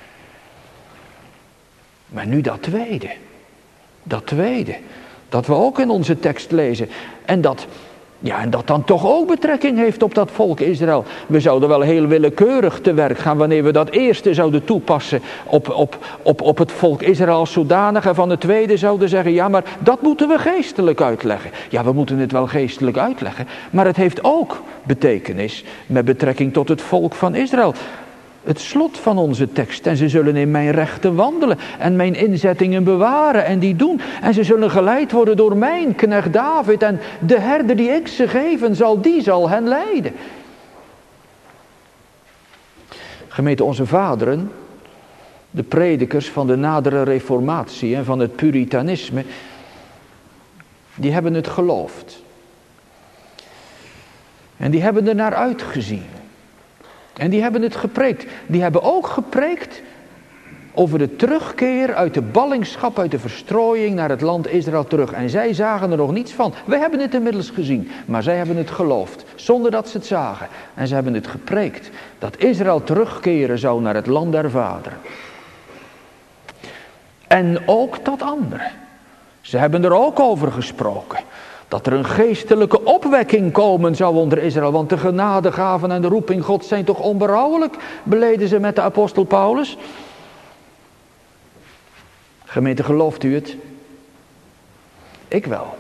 Maar nu dat tweede, dat we ook in onze tekst lezen. En dat dan toch ook betrekking heeft op dat volk Israël. We zouden wel heel willekeurig te werk gaan wanneer we dat eerste zouden toepassen op het volk Israël als zodanig. En van het tweede zouden zeggen, ja, maar dat moeten we geestelijk uitleggen. Ja, we moeten het wel geestelijk uitleggen. Maar het heeft ook betekenis met betrekking tot het volk van Israël. Het slot van onze tekst. En ze zullen in mijn rechten wandelen. En mijn inzettingen bewaren. En die doen. En ze zullen geleid worden door mijn knecht David. En de herder die ik ze geven zal, die zal hen leiden. Gemeente, onze vaderen. De predikers van de nadere reformatie en van het puritanisme. Die hebben het geloofd. En die hebben er naar uitgezien. En die hebben het gepreekt. Die hebben ook gepreekt over de terugkeer uit de ballingschap, uit de verstrooiing naar het land Israël terug. En zij zagen er nog niets van. Wij hebben het inmiddels gezien, maar zij hebben het geloofd, zonder dat ze het zagen. En ze hebben het gepreekt, dat Israël terugkeren zou naar het land der vaderen. En ook dat andere. Ze hebben er ook over gesproken. Dat er een geestelijke opwekking komen zou onder Israël. Want de genadegaven en de roeping God zijn toch onberouwelijk, beleden ze met de apostel Paulus. Gemeente, gelooft u het? Ik wel.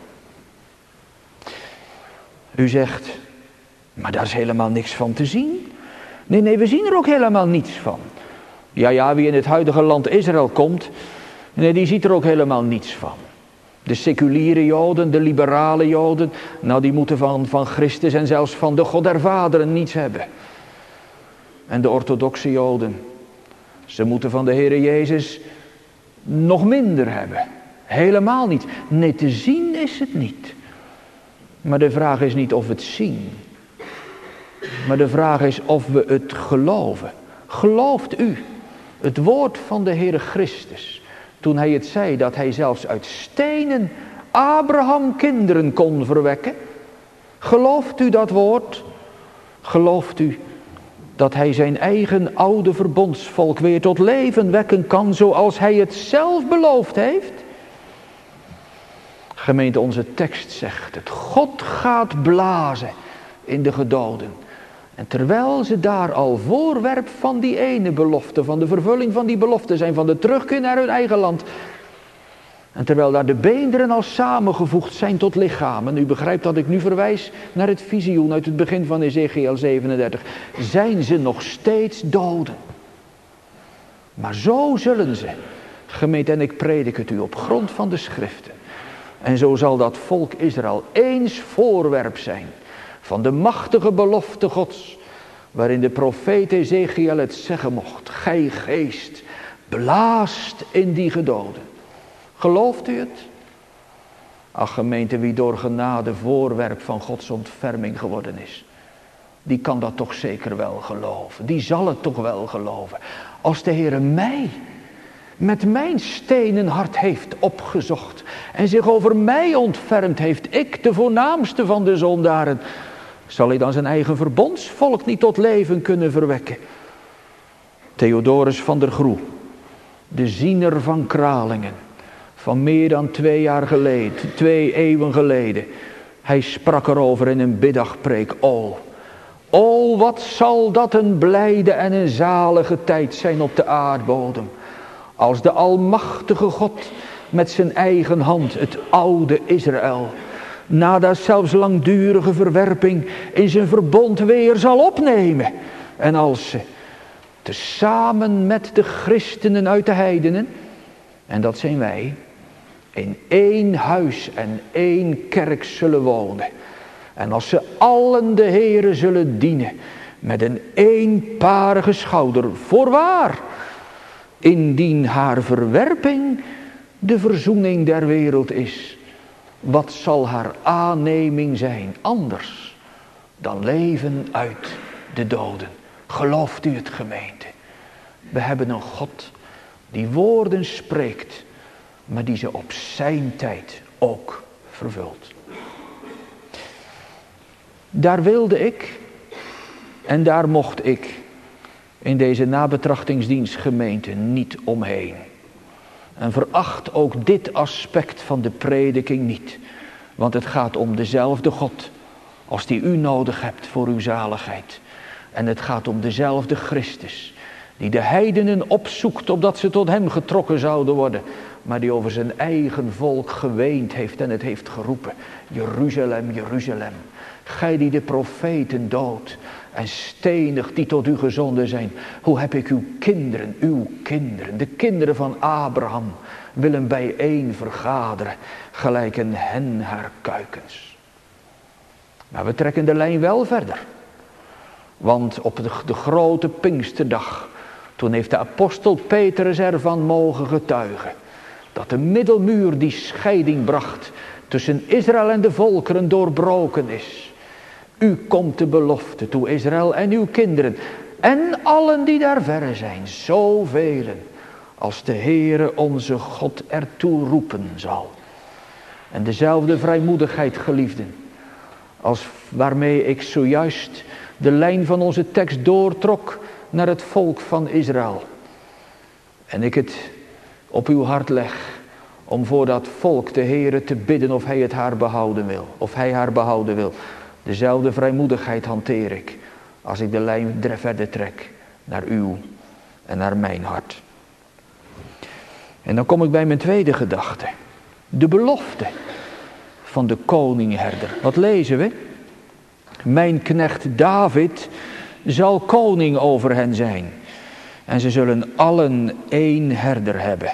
U zegt, maar daar is helemaal niks van te zien. Nee, we zien er ook helemaal niets van. Ja, wie in het huidige land Israël komt, nee, die ziet er ook helemaal niets van. De seculiere Joden, de liberale Joden, nou die moeten van Christus en zelfs van de God der vaderen niets hebben. En de orthodoxe Joden, ze moeten van de Heere Jezus nog minder hebben. Helemaal niet. Nee, te zien is het niet. Maar de vraag is niet of het zien. Maar de vraag is of we het geloven. Gelooft u het woord van de Heere Christus, toen hij het zei dat hij zelfs uit stenen Abraham kinderen kon verwekken? Gelooft u dat woord? Gelooft u dat hij zijn eigen oude verbondsvolk weer tot leven wekken kan, zoals hij het zelf beloofd heeft? Gemeente, onze tekst zegt het. God gaat blazen in de gedoden. En terwijl ze daar al voorwerp van die ene belofte, van de vervulling van die belofte zijn, van de terugkeer naar hun eigen land. En terwijl daar de beenderen al samengevoegd zijn tot lichamen. U begrijpt dat ik nu verwijs naar het visioen uit het begin van Ezekiel 37. Zijn ze nog steeds doden. Maar zo zullen ze, gemeente, en ik predik het u op grond van de schriften. En zo zal dat volk Israël eens voorwerp zijn van de machtige belofte Gods, waarin de profeet Ezekiel het zeggen mocht. Gij geest, blaast in die gedoden. Gelooft u het? Ach gemeente, wie door genade voorwerp van Gods ontferming geworden is, die kan dat toch zeker wel geloven. Die zal het toch wel geloven. Als de Heere mij met mijn stenen hart heeft opgezocht en zich over mij ontfermd heeft, ik de voornaamste van de zondaren, zal hij dan zijn eigen verbondsvolk niet tot leven kunnen verwekken? Theodorus van der Groe, de ziener van Kralingen, van meer dan 2 jaar geleden, 2 eeuwen geleden. Hij sprak erover in een middagpreek. O, wat zal dat een blijde en een zalige tijd zijn op de aardbodem, als de almachtige God met zijn eigen hand het oude Israël, nadat zelfs langdurige verwerping, in zijn verbond weer zal opnemen. En als ze tezamen met de christenen uit de heidenen, en dat zijn wij, in 1 huis en 1 kerk zullen wonen. En als ze allen de Heere zullen dienen met een eenparige schouder, voorwaar, indien haar verwerping de verzoening der wereld is, wat zal haar aanneming zijn anders dan leven uit de doden? Gelooft u het, gemeente? We hebben een God die woorden spreekt, maar die ze op zijn tijd ook vervult. Daar wilde ik en daar mocht ik in deze nabetrachtingsdienst gemeente niet omheen. En veracht ook dit aspect van de prediking niet. Want het gaat om dezelfde God als die u nodig hebt voor uw zaligheid. En het gaat om dezelfde Christus die de heidenen opzoekt opdat ze tot hem getrokken zouden worden. Maar die over zijn eigen volk geweend heeft en het heeft geroepen. Jeruzalem, Jeruzalem, gij die de profeten doodt en stenigt die tot u gezonden zijn. Hoe heb ik uw kinderen, de kinderen van Abraham, willen bijeen vergaderen, gelijk een hen haar kuikens. Maar we trekken de lijn wel verder. Want op de grote Pinksterdag, toen heeft de apostel Petrus ervan mogen getuigen, dat de middelmuur die scheiding bracht tussen Israël en de volkeren doorbroken is. U komt de belofte toe, Israël en uw kinderen, en allen die daar verre zijn, zoveel als de Heere onze God ertoe roepen zal. En dezelfde vrijmoedigheid, geliefden, als waarmee ik zojuist de lijn van onze tekst doortrok naar het volk van Israël. En ik het op uw hart leg om voor dat volk de Heere te bidden of hij het haar behouden wil. Of hij haar behouden wil. Dezelfde vrijmoedigheid hanteer ik als ik de lijn verder trek naar uw en naar mijn hart. En dan kom ik bij mijn tweede gedachte. De belofte van de koningherder. Wat lezen we? Mijn knecht David zal koning over hen zijn. En ze zullen allen 1 herder hebben.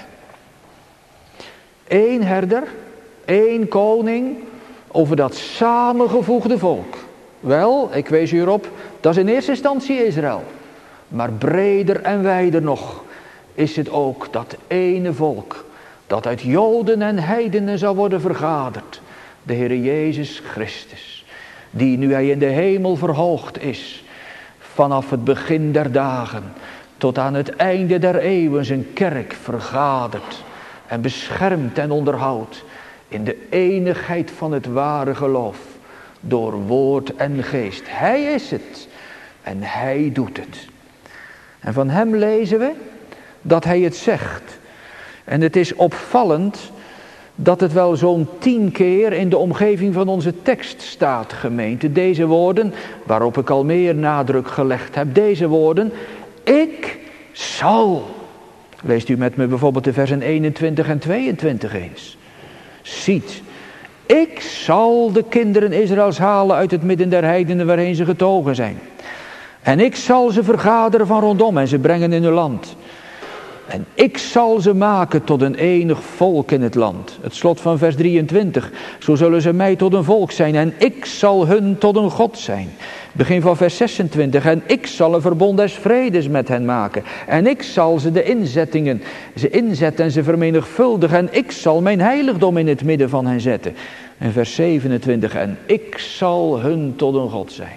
1 herder, 1 koning over dat samengevoegde volk. Wel, ik wees u erop, dat is in eerste instantie Israël. Maar breder en wijder nog is het ook dat ene volk, dat uit Joden en heidenen zal worden vergaderd. De Heere Jezus Christus, die nu hij in de hemel verhoogd is, vanaf het begin der dagen tot aan het einde der eeuwen zijn kerk vergadert en beschermt en onderhoudt in de enigheid van het ware geloof, door woord en geest. Hij is het en hij doet het. En van hem lezen we dat hij het zegt. En het is opvallend dat het wel zo'n 10 keer in de omgeving van onze tekst staat, gemeente. Deze woorden, waarop ik al meer nadruk gelegd heb, deze woorden, ik zal. Leest u met me bijvoorbeeld de versen 21 en 22 eens. Ziet, ik zal de kinderen Israëls halen uit het midden der heidenen waarheen ze getogen zijn. En ik zal ze vergaderen van rondom en ze brengen in hun land. En ik zal ze maken tot een enig volk in het land. Het slot van vers 23. Zo zullen ze mij tot een volk zijn en ik zal hun tot een God zijn. Begin van vers 26. En ik zal een verbond des vredes met hen maken. En ik zal ze inzetten en ze vermenigvuldigen. En ik zal mijn heiligdom in het midden van hen zetten. En vers 27. En ik zal hun tot een God zijn.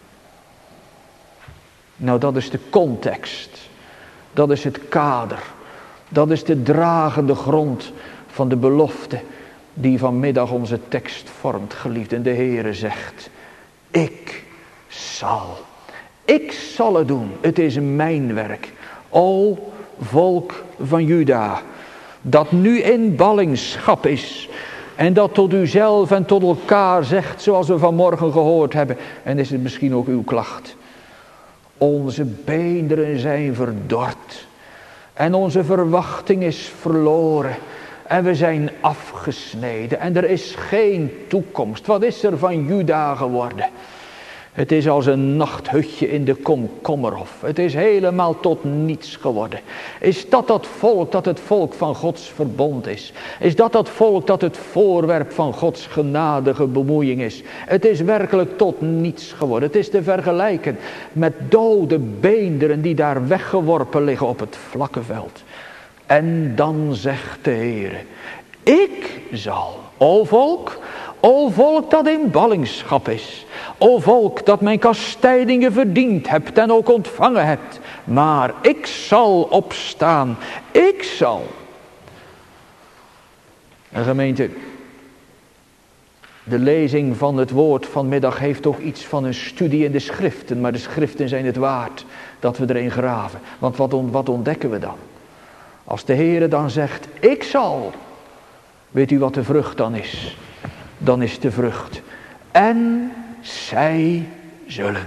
Nou, dat is de context. Dat is het kader. Dat is de dragende grond van de belofte die vanmiddag onze tekst vormt, geliefd. En de Heere zegt, ik zal. Ik zal het doen. Het is mijn werk. O volk van Juda, dat nu in ballingschap is. En dat tot uzelf en tot elkaar zegt, zoals we vanmorgen gehoord hebben. En is het misschien ook uw klacht. Onze beenderen zijn verdord. En onze verwachting is verloren. En we zijn afgesneden. En er is geen toekomst. Wat is er van Juda geworden? Het is als een nachthutje in de komkommerhof. Het is helemaal tot niets geworden. Is dat volk dat het volk van Gods verbond is? Is dat volk dat het voorwerp van Gods genadige bemoeiing is? Het is werkelijk tot niets geworden. Het is te vergelijken met dode beenderen die daar weggeworpen liggen op het vlakke veld. En dan zegt de Heere, ik zal, o volk dat in ballingschap is. O volk dat mijn kastijdingen verdiend hebt en ook ontvangen hebt. Maar ik zal opstaan. Ik zal. En gemeente, de lezing van het woord vanmiddag heeft ook iets van een studie in de schriften. Maar de schriften zijn het waard dat we erin graven. Want wat ontdekken we dan? Als de Heere dan zegt, ik zal. Weet u wat de vrucht dan is? Dan is de vrucht. En zij zullen.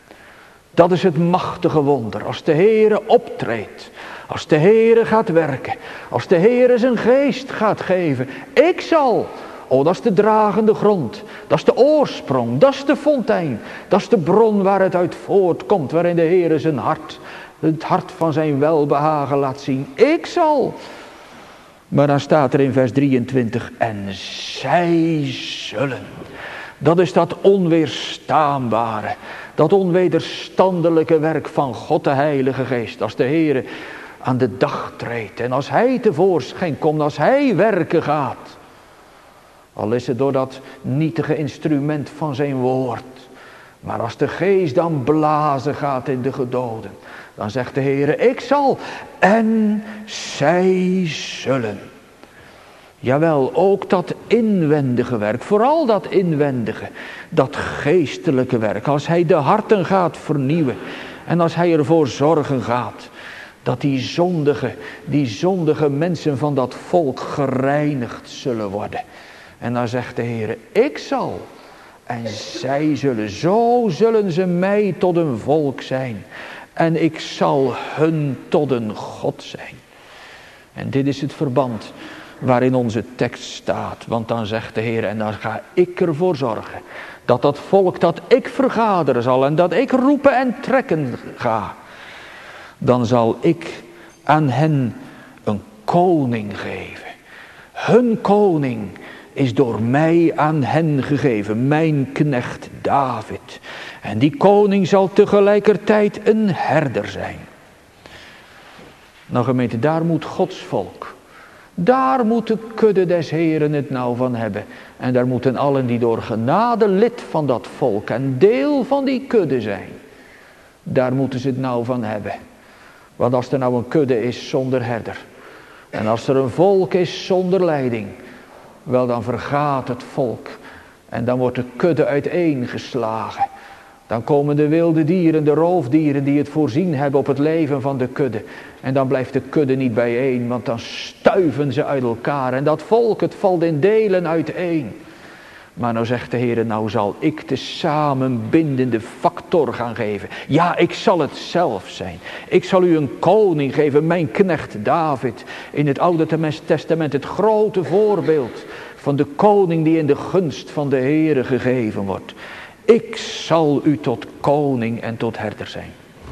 Dat is het machtige wonder. Als de Heere optreedt. Als de Heere gaat werken. Als de Heere zijn geest gaat geven. Ik zal. Oh, dat is de dragende grond. Dat is de oorsprong. Dat is de fontein. Dat is de bron waar het uit voortkomt. Waarin de Heere zijn hart. Het hart van zijn welbehagen laat zien. Ik zal. Maar dan staat er in vers 23. En zij zullen. Dat is dat onweerstaanbare. Dat onwederstandelijke werk van God de Heilige Geest. Als de Heere aan de dag treedt. En als hij tevoorschijn komt. Als hij werken gaat. Al is het door dat nietige instrument van zijn woord. Maar als de Geest dan blazen gaat in de gedoden. Dan zegt de Heere, ik zal. En zij zullen. Jawel, ook dat inwendige werk. Vooral dat inwendige. Dat geestelijke werk. Als hij de harten gaat vernieuwen. En als hij ervoor zorgen gaat. Dat die zondige mensen van dat volk gereinigd zullen worden. En dan zegt de Heere, ik zal. En zij zullen, zo zullen ze mij tot een volk zijn. En ik zal hun tot een God zijn. En dit is het verband waarin onze tekst staat. Want dan zegt de Heer, en dan ga ik ervoor zorgen. Dat dat volk dat ik vergaderen zal en dat ik roepen en trekken ga. Dan zal ik aan hen een koning geven. Hun koning is door mij aan hen gegeven. Mijn knecht David. En die koning zal tegelijkertijd een herder zijn. Nou gemeente, daar moet Gods volk. Daar moet de kudde des Heeren het nou van hebben. En daar moeten allen die door genade lid van dat volk en deel van die kudde zijn. Daar moeten ze het nou van hebben. Want als er nou een kudde is zonder herder. En als er een volk is zonder leiding. Wel, dan vergaat het volk. En dan wordt de kudde uiteengeslagen. Dan komen de wilde dieren, de roofdieren die het voorzien hebben op het leven van de kudde. En dan blijft de kudde niet bijeen, want dan stuiven ze uit elkaar. En dat volk, het valt in delen uiteen. Maar nou zegt de Heer, nou zal ik de samenbindende factor gaan geven. Ja, ik zal het zelf zijn. Ik zal u een koning geven, mijn knecht David. In het Oude Testament het grote voorbeeld van de koning die in de gunst van de Heer gegeven wordt. Ik zal u tot koning en tot herder zijn.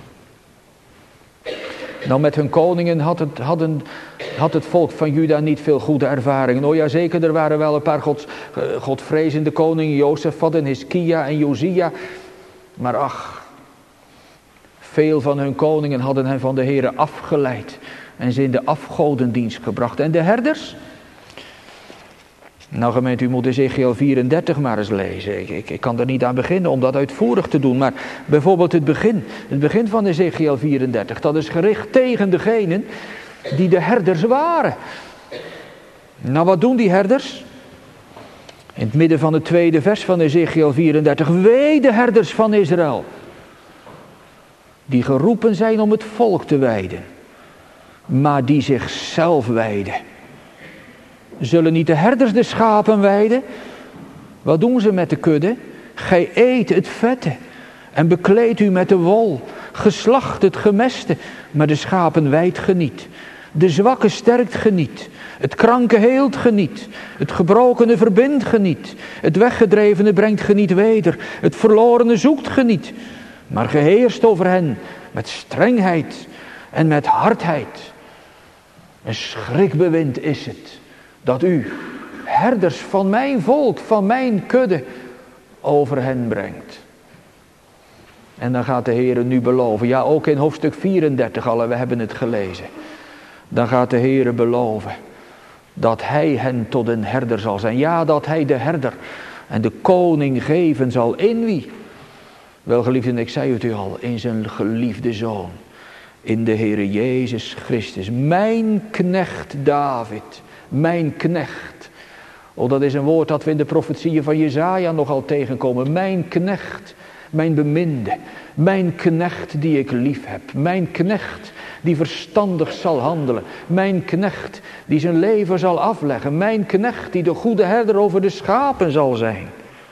Nou, met hun koningen had het volk van Juda niet veel goede ervaringen. Oh ja, zeker, er waren wel een paar godvrezende koningen. Jozefat en Hiskia en Josia. Maar ach, veel van hun koningen hadden hen van de Heere afgeleid. En ze in de afgodendienst gebracht. En de herders? Nou gemeente, u moet Ezechiel 34 maar eens lezen. Ik kan er niet aan beginnen om dat uitvoerig te doen. Maar bijvoorbeeld het begin van Ezechiel 34. Dat is gericht tegen degenen die de herders waren. Nou, wat doen die herders? In het midden van het tweede vers van Ezechiel 34. Wee de herders van Israël. Die geroepen zijn om het volk te weiden. Maar die zichzelf weiden. Zullen niet de herders de schapen weiden? Wat doen ze met de kudde? Gij eet het vette en bekleedt u met de wol. Geslacht het gemeste, maar de schapen weidt ge niet. De zwakke sterkt ge niet. Het kranke heelt ge niet. Het gebrokene verbindt ge niet. Het weggedrevene brengt ge niet weder. Het verlorene zoekt ge niet. Maar ge heerst over hen met strengheid en met hardheid. Een schrikbewind is het. Dat u, herders van mijn volk, van mijn kudde, over hen brengt. En dan gaat de Heer nu beloven. Ja, ook in hoofdstuk 34 al, we hebben het gelezen. Dan gaat de Heer beloven dat hij hen tot een herder zal zijn. Ja, dat hij de herder en de koning geven zal. In wie? Wel geliefden, ik zei het u al, in zijn geliefde Zoon. In de Heer Jezus Christus. Mijn knecht David. Mijn knecht. Oh, dat is een woord dat we in de profetieën van Jesaja nogal tegenkomen. Mijn knecht, mijn beminde. Mijn knecht die ik lief heb. Mijn knecht die verstandig zal handelen. Mijn knecht die zijn leven zal afleggen. Mijn knecht die de goede herder over de schapen zal zijn.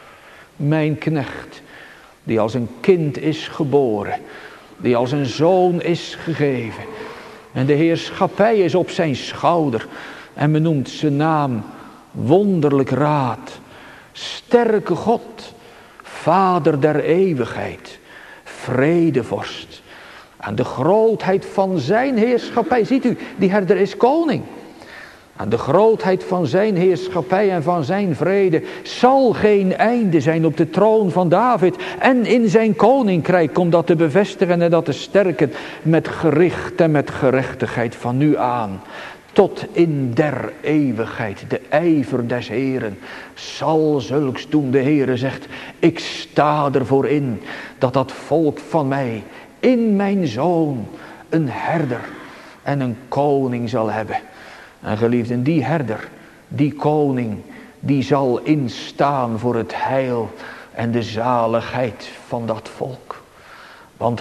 Mijn knecht die als een kind is geboren. Die als een zoon is gegeven. En de heerschappij is op zijn schouder. En men noemt zijn naam wonderlijk raad. Sterke God. Vader der eeuwigheid. Vredevorst. Aan de grootheid van zijn heerschappij. Ziet u, die herder is koning. Aan de grootheid van zijn heerschappij en van zijn vrede zal geen einde zijn op de troon van David. En in zijn koninkrijk om dat te bevestigen en dat te sterken met gericht en met gerechtigheid van nu aan. Tot in der eeuwigheid, de ijver des Heeren, zal zulks doen. De Heere zegt, ik sta ervoor in dat dat volk van mij in mijn Zoon een herder en een koning zal hebben. En geliefden, die herder, die koning, die zal instaan voor het heil en de zaligheid van dat volk. Want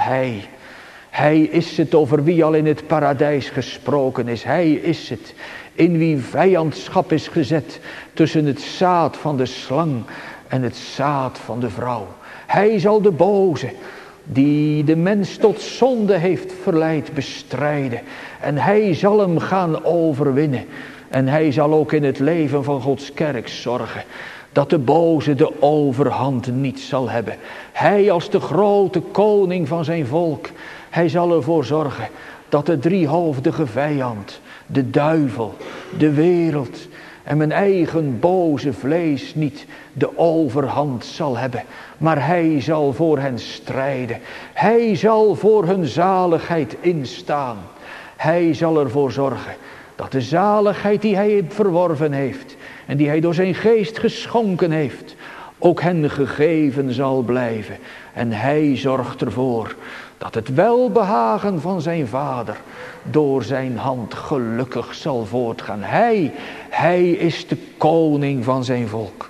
hij is het over wie al in het paradijs gesproken is. Hij is het in wie vijandschap is gezet tussen het zaad van de slang en het zaad van de vrouw. Hij zal de boze die de mens tot zonde heeft verleid bestrijden. En hij zal hem gaan overwinnen. En hij zal ook in het leven van Gods kerk zorgen dat de boze de overhand niet zal hebben. Hij als de grote koning van zijn volk, hij zal ervoor zorgen dat de driehoofdige vijand, de duivel, de wereld en mijn eigen boze vlees niet de overhand zal hebben. Maar hij zal voor hen strijden. Hij zal voor hun zaligheid instaan. Hij zal ervoor zorgen Dat de zaligheid die hij verworven heeft en die hij door zijn geest geschonken heeft, ook hen gegeven zal blijven. En hij zorgt ervoor dat het welbehagen van zijn vader door zijn hand gelukkig zal voortgaan. Hij is de koning van zijn volk.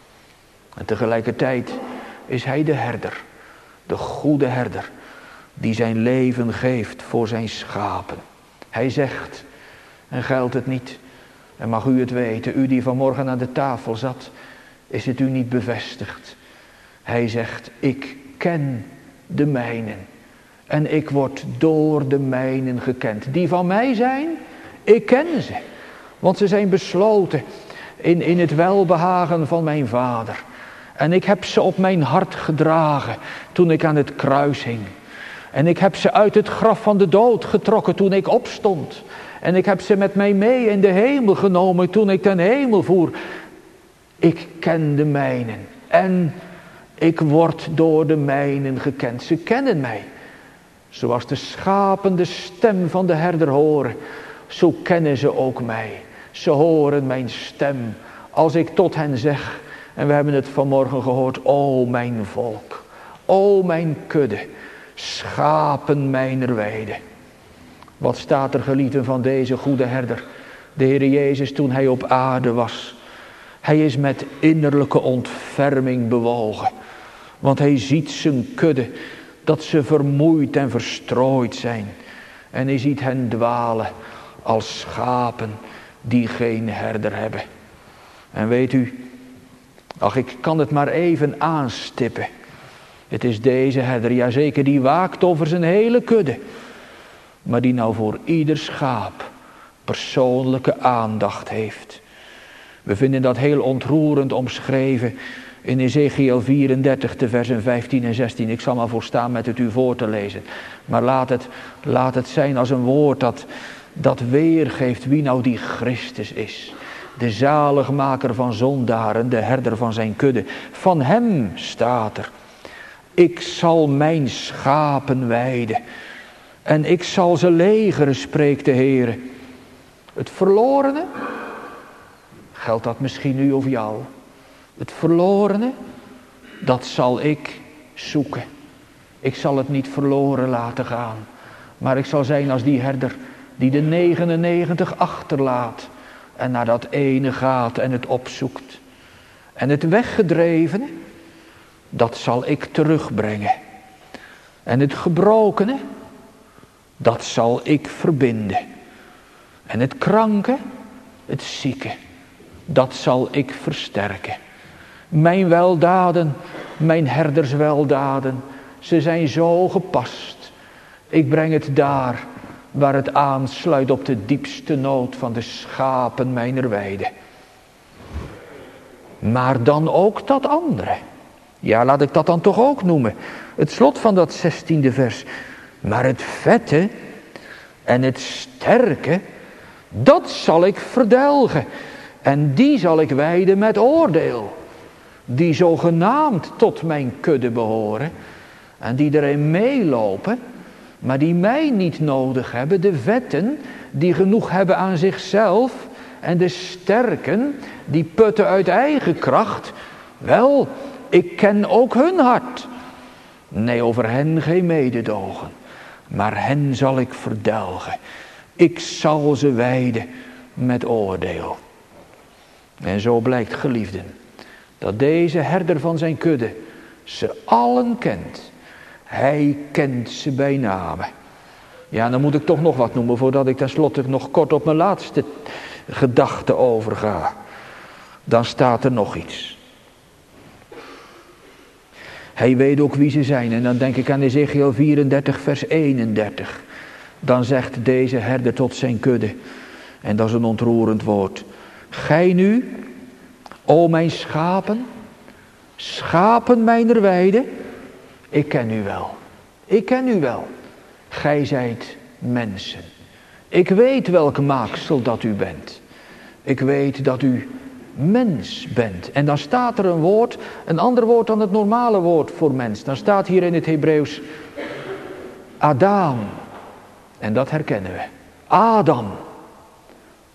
En tegelijkertijd is hij de herder, de goede herder, die zijn leven geeft voor zijn schapen. Hij zegt, en geldt het niet, en mag u het weten, u die vanmorgen aan de tafel zat, is het u niet bevestigd. Hij zegt, ik ken de mijnen en ik word door de mijnen gekend. Die van mij zijn, ik ken ze, want ze zijn besloten in het welbehagen van mijn vader. En ik heb ze op mijn hart gedragen toen ik aan het kruis hing. En ik heb ze uit het graf van de dood getrokken toen ik opstond. En ik heb ze met mij mee in de hemel genomen toen ik ten hemel voer. Ik ken de mijnen en ik word door de mijnen gekend. Ze kennen mij. Zoals de schapen de stem van de herder horen, zo kennen ze ook mij. Ze horen mijn stem als ik tot hen zeg, en we hebben het vanmorgen gehoord, o mijn volk, o mijn kudde, schapen mijner weide. Wat staat er, geliefden, van deze goede herder, de Heer Jezus, toen hij op aarde was? Hij is met innerlijke ontferming bewogen, want hij ziet zijn kudde, dat ze vermoeid en verstrooid zijn. En hij ziet hen dwalen als schapen die geen herder hebben. En weet u, ach, ik kan het maar even aanstippen. Het is deze herder, jazeker, die waakt over zijn hele kudde. Maar die nou voor ieder schaap persoonlijke aandacht heeft. We vinden dat heel ontroerend omschreven in Ezekiel 34, de versen 15 en 16. Ik zal maar voorstaan met het u voor te lezen. Maar laat het zijn als een woord dat weergeeft wie nou die Christus is. De zaligmaker van zondaren, de herder van zijn kudde. Van hem staat er: ik zal mijn schapen weiden en ik zal ze legeren, spreekt de Heer. Het verlorene, geldt dat misschien u of jou? Het verlorene, dat zal ik zoeken. Ik zal het niet verloren laten gaan. Maar ik zal zijn als die herder die de 99 achterlaat en naar dat ene gaat en het opzoekt. En het weggedrevene, dat zal ik terugbrengen. En het gebrokene, dat zal ik verbinden. En het kranke, het zieke, dat zal ik versterken. Mijn weldaden, mijn herdersweldaden, ze zijn zo gepast. Ik breng het daar waar het aansluit op de diepste nood van de schapen mijner weide. Maar dan ook dat andere. Ja, laat ik dat dan toch ook noemen. Het slot van dat 16e vers. Maar het vette en het sterke, dat zal ik verdelgen. En die zal ik wijden met oordeel. Die zogenaamd tot mijn kudde behoren. En die erin meelopen. Maar die mij niet nodig hebben. De vetten die genoeg hebben aan zichzelf. En de sterken die putten uit eigen kracht. Wel, ik ken ook hun hart. Nee, over hen geen mededogen. Maar hen zal ik verdelgen. Ik zal ze wijden met oordeel. En zo blijkt, geliefden, dat deze herder van zijn kudde ze allen kent. Hij kent ze bij name. Ja, dan moet ik toch nog wat noemen voordat ik tenslotte nog kort op mijn laatste gedachte overga. Dan staat er nog iets. Hij weet ook wie ze zijn. En dan denk ik aan Ezekiel 34 vers 31. Dan zegt deze herder tot zijn kudde. En dat is een ontroerend woord. Gij nu, o mijn schapen, schapen mijner weide, ik ken u wel. Ik ken u wel. Gij zijt mensen. Ik weet welk maaksel dat u bent. Ik weet dat u mens bent. En dan staat er een woord, een ander woord dan het normale woord voor mens. Dan staat hier in het Hebreeuws Adam. En dat herkennen we. Adam.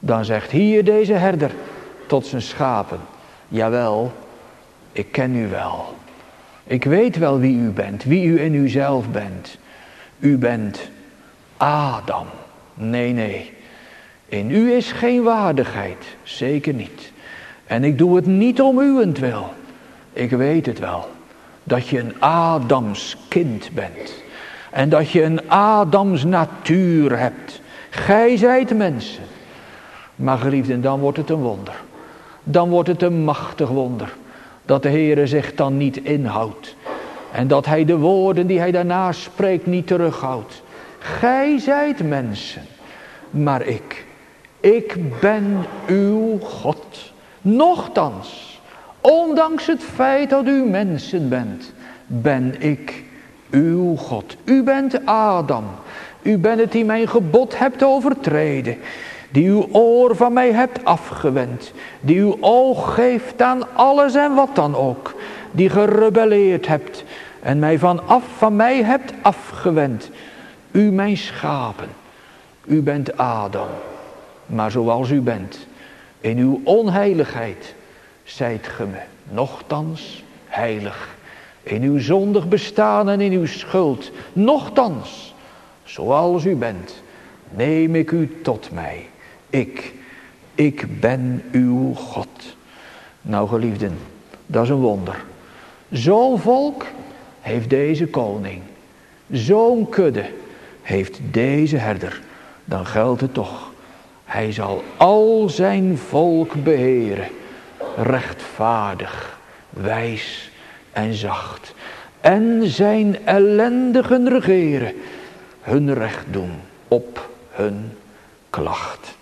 Dan zegt hier deze herder tot zijn schapen. Jawel, ik ken u wel. Ik weet wel wie u bent, wie u in uzelf bent. U bent Adam. Nee. In u is geen waardigheid, zeker niet. En ik doe het niet om uwentwil. Ik weet het wel, dat je een Adams kind bent. En dat je een Adams natuur hebt. Gij zijt mensen. Maar geliefden, dan wordt het een wonder. Dan wordt het een machtig wonder. Dat de Heere zich dan niet inhoudt. En dat hij de woorden die hij daarna spreekt niet terughoudt. Gij zijt mensen. Maar ik ben uw God. Nochtans, ondanks het feit dat u mensen bent, ben ik uw God. U bent Adam. U bent het die mijn gebod hebt overtreden. Die uw oor van mij hebt afgewend. Die uw oog geeft aan alles en wat dan ook. Die gerebelleerd hebt. En mij van mij hebt afgewend. U mijn schapen. U bent Adam. Maar zoals u bent. In uw onheiligheid. Zijt ge me nochtans heilig. In uw zondig bestaan en in uw schuld. Nochtans. Zoals u bent. Neem ik u tot mij. Ik ben uw God. Nou geliefden, dat is een wonder. Zo'n volk heeft deze koning. Zo'n kudde heeft deze herder. Dan geldt het toch. Hij zal al zijn volk beheren. Rechtvaardig, wijs en zacht. En zijn ellendigen regeren. Hun recht doen op hun klacht.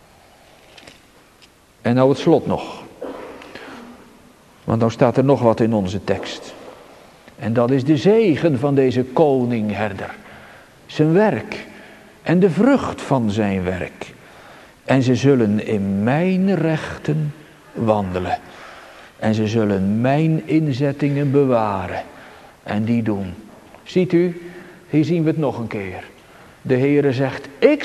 En nou het slot nog. Want nou staat er nog wat in onze tekst. En dat is de zegen van deze koning-herder. Zijn werk en de vrucht van zijn werk. En ze zullen in mijn rechten wandelen. En ze zullen mijn inzettingen bewaren. En die doen. Ziet u, hier zien we het nog een keer. De Heere zegt,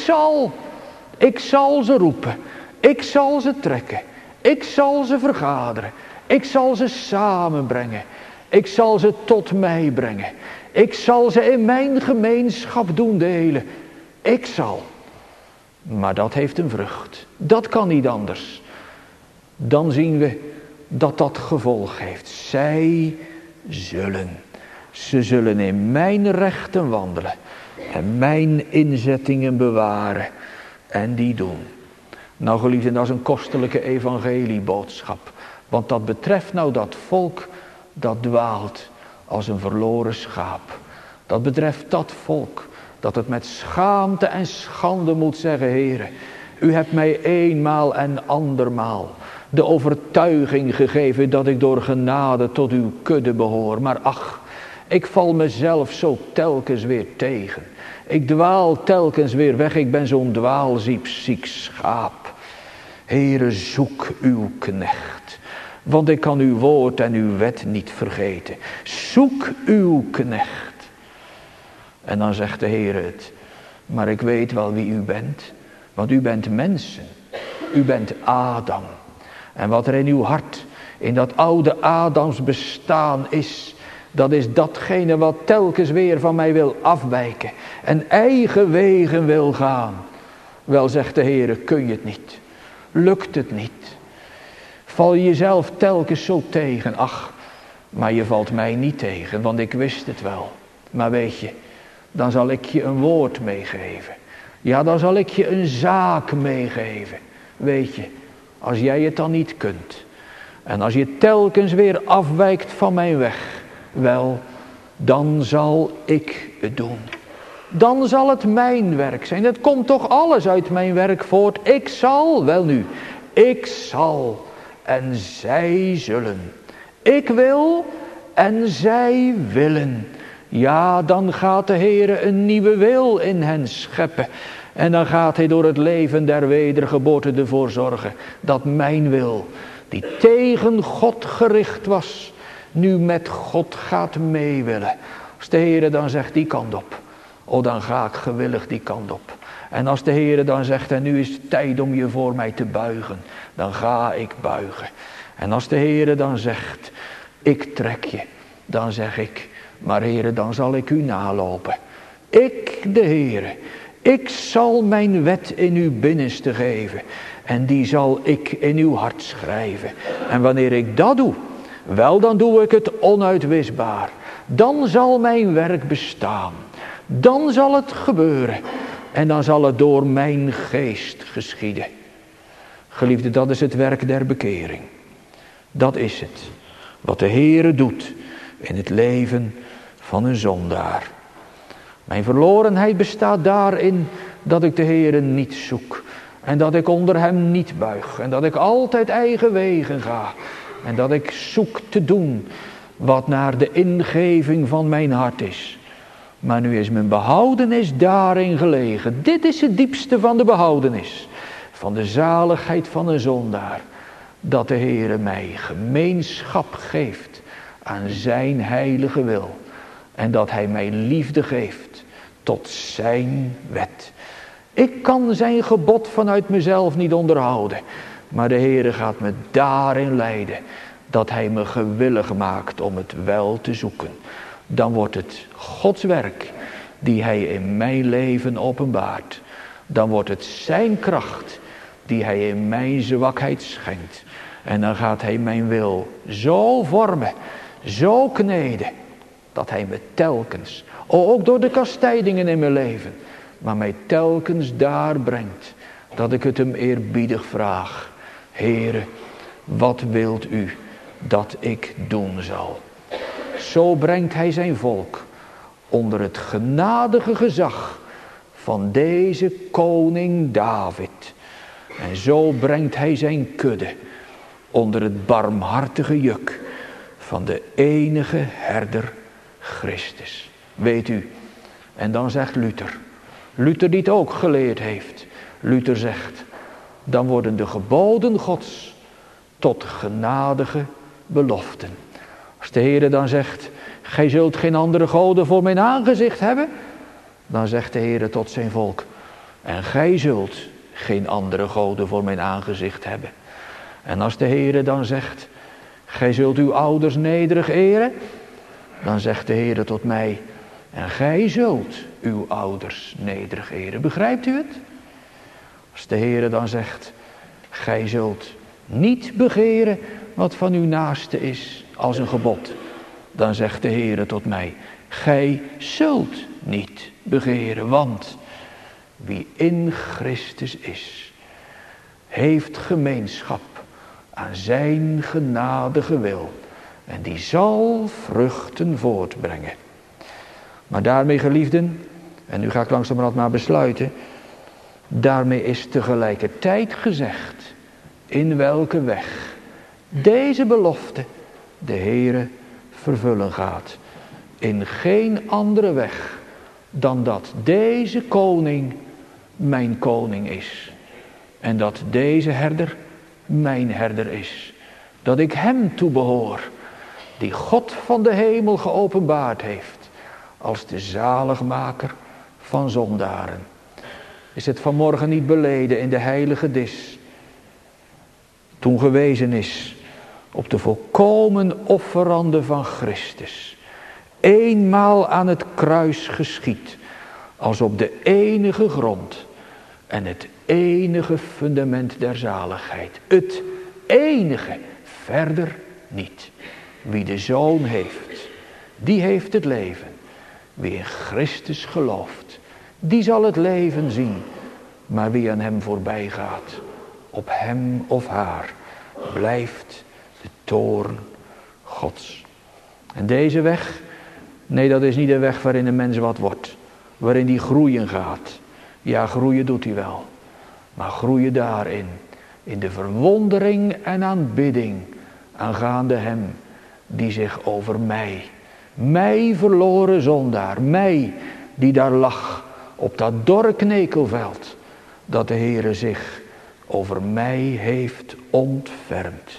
ik zal ze roepen. Ik zal ze trekken. Ik zal ze vergaderen. Ik zal ze samenbrengen. Ik zal ze tot mij brengen. Ik zal ze in mijn gemeenschap doen delen. Ik zal. Maar dat heeft een vrucht. Dat kan niet anders. Dan zien we dat dat gevolg heeft. Zij zullen. Ze zullen in mijn rechten wandelen. En mijn inzettingen bewaren. En die doen. Nou geliefden, dat is een kostelijke evangelieboodschap. Want dat betreft nou dat volk dat dwaalt als een verloren schaap. Dat betreft dat volk dat het met schaamte en schande moet zeggen, Heere, u hebt mij eenmaal en andermaal de overtuiging gegeven dat ik door genade tot uw kudde behoor. Maar ach, ik val mezelf zo telkens weer tegen. Ik dwaal telkens weer weg. Ik ben zo'n dwaalziek schaap. Heere, zoek uw knecht. Want ik kan uw woord en uw wet niet vergeten. Zoek uw knecht. En dan zegt de Heere het. Maar ik weet wel wie u bent. Want u bent mensen. U bent Adam. En wat er in uw hart, in dat oude Adams bestaan is, dat is datgene wat telkens weer van mij wil afwijken. En eigen wegen wil gaan. Wel, zegt de Heere, kun je het niet. Lukt het niet. Val je jezelf telkens zo tegen. Ach, maar je valt mij niet tegen, want ik wist het wel. Maar weet je, dan zal ik je een woord meegeven. Ja, dan zal ik je een zaak meegeven. Weet je, als jij het dan niet kunt. En als je telkens weer afwijkt van mijn weg. Wel, dan zal ik het doen. Dan zal het mijn werk zijn. Het komt toch alles uit mijn werk voort. Ik zal, wel nu, ik zal en zij zullen. Ik wil en zij willen. Ja, dan gaat de Heere een nieuwe wil in hen scheppen. En dan gaat hij door het leven der wedergeboorte ervoor zorgen dat mijn wil, die tegen God gericht was, nu met God gaat meewillen. Als de Heere dan zegt die kant op, oh dan ga ik gewillig die kant op. En als de Heere dan zegt, en nu is het tijd om je voor mij te buigen, dan ga ik buigen. En als de Heere dan zegt, ik trek je, dan zeg ik, maar Heere, dan zal ik u nalopen. Ik, de Heere, ik zal mijn wet in uw binnenste geven. En die zal ik in uw hart schrijven. En wanneer ik dat doe, wel dan doe ik het onuitwisbaar. Dan zal mijn werk bestaan. Dan zal het gebeuren. En dan zal het door mijn geest geschieden. Geliefde, dat is het werk der bekering. Dat is het. Wat de Heere doet in het leven van een zondaar. Mijn verlorenheid bestaat daarin dat ik de Heere niet zoek. En dat ik onder hem niet buig. En dat ik altijd eigen wegen ga. En dat ik zoek te doen wat naar de ingeving van mijn hart is. Maar nu is mijn behoudenis daarin gelegen. Dit is het diepste van de behoudenis. Van de zaligheid van een zondaar. Dat de Heere mij gemeenschap geeft aan zijn heilige wil. En dat hij mij liefde geeft tot zijn wet. Ik kan zijn gebod vanuit mezelf niet onderhouden. Maar de Heere gaat me daarin leiden. Dat hij me gewillig maakt om het wel te zoeken. Dan wordt het Gods werk die hij in mijn leven openbaart. Dan wordt het zijn kracht die hij in mijn zwakheid schenkt. En dan gaat hij mijn wil zo vormen, zo kneden. Dat hij me telkens, ook door de kastijdingen in mijn leven, maar mij telkens daar brengt. Dat ik het hem eerbiedig vraag. Heere, wat wilt u dat ik doen zal? Zo brengt hij zijn volk onder het genadige gezag van deze koning David. En zo brengt hij zijn kudde onder het barmhartige juk van de enige herder Christus. Weet u, en dan zegt Luther die het ook geleerd heeft. Luther zegt, dan worden de geboden Gods tot genadige beloften. Als de Heere dan zegt, gij zult geen andere goden voor mijn aangezicht hebben. Dan zegt de Heere tot zijn volk, en gij zult geen andere goden voor mijn aangezicht hebben. En als de Heere dan zegt, gij zult uw ouders nederig eren. Dan zegt de Heere tot mij, en gij zult uw ouders nederig eren. Begrijpt u het? Als de Heere dan zegt, gij zult niet begeren wat van uw naaste is als een gebod. Dan zegt de Heere tot mij, gij zult niet begeren, want wie in Christus is, heeft gemeenschap aan zijn genadige wil. En die zal vruchten voortbrengen. Maar daarmee, geliefden, en nu ga ik langzamerhand maar besluiten. Daarmee is tegelijkertijd gezegd in welke weg deze belofte de Heere vervullen gaat. In geen andere weg dan dat deze koning mijn koning is. En dat deze herder mijn herder is. Dat ik hem toebehoor, die God van de hemel geopenbaard heeft, als de zaligmaker van zondaren. Is het vanmorgen niet beleden in de heilige dis, toen gewezen is op de volkomen offerande van Christus, eenmaal aan het kruis geschied, als op de enige grond en het enige fundament der zaligheid. Het enige, verder niet. Wie de Zoon heeft, die heeft het leven. Wie in Christus gelooft, die zal het leven zien. Maar wie aan hem voorbij gaat, op hem of haar, blijft de toorn Gods. En deze weg, nee, dat is niet de weg waarin een mens wat wordt. Waarin die groeien gaat. Ja, groeien doet hij wel. Maar groeien daarin, in de verwondering en aanbidding aangaande hem die zich over mij verloren zondaar, mij die daar lag op dat dorre knekelveld, dat de Heere zich over mij heeft ontfermd.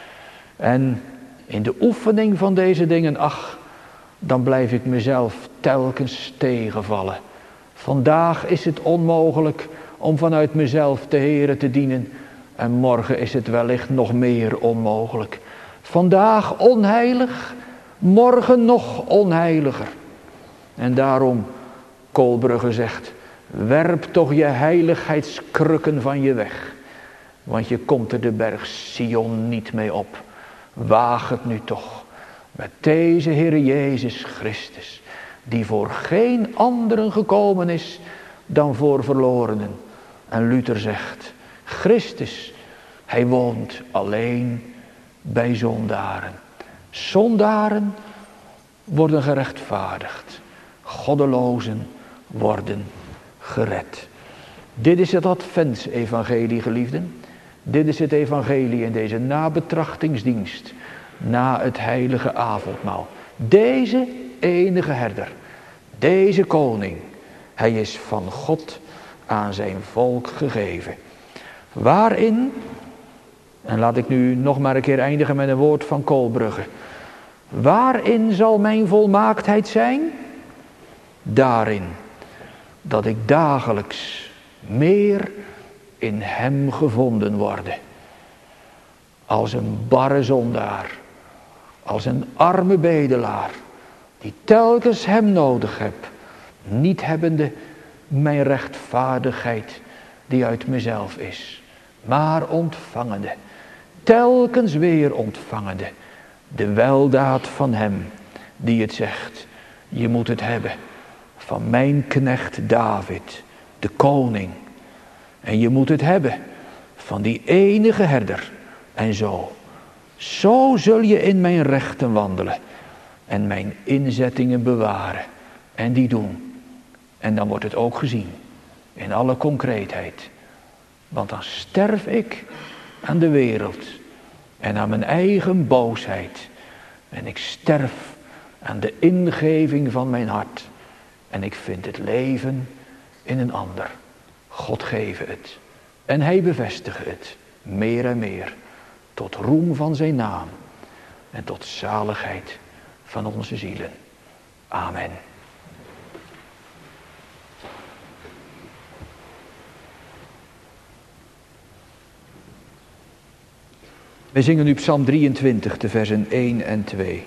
En in de oefening van deze dingen, dan blijf ik mezelf telkens tegenvallen Vandaag is het onmogelijk om vanuit mezelf de Heere te dienen. En morgen is het wellicht nog meer onmogelijk. Vandaag onheilig, morgen nog onheiliger. En daarom, Kolbrugge zegt, werp toch je heiligheidskrukken van je weg. Want je komt er de berg Sion niet mee op. Waag het nu toch met deze Heere Jezus Christus, die voor geen anderen gekomen is dan voor verlorenen. En Luther zegt, Christus, hij woont alleen bij zondaren. Zondaren worden gerechtvaardigd. Goddelozen worden gered. Dit is het Advents-evangelie, geliefden. Dit is het evangelie in deze nabetrachtingsdienst na het heilige avondmaal. Deze enige herder, deze koning, hij is van God aan zijn volk gegeven. Waarin, en laat ik nu nog maar een keer eindigen met een woord van Kolbrugge. Waarin zal mijn volmaaktheid zijn? Daarin dat ik dagelijks meer in hem gevonden worde. Als een barre zondaar, als een arme bedelaar, die telkens hem nodig heb, niet hebbende mijn rechtvaardigheid die uit mezelf is, maar ontvangende, telkens weer ontvangende, de weldaad van hem die het zegt, je moet het hebben van mijn knecht David, de koning. En je moet het hebben van die enige herder. En zo zul je in mijn rechten wandelen en mijn inzettingen bewaren en die doen. En dan wordt het ook gezien in alle concreetheid. Want dan sterf ik aan de wereld en aan mijn eigen boosheid. En ik sterf aan de ingeving van mijn hart. En ik vind het leven in een ander. God geven het. En hij bevestigt het. Meer en meer. Tot roem van zijn naam. En tot zaligheid van onze zielen. Amen. We zingen nu Psalm 23, de versen 1 en 2.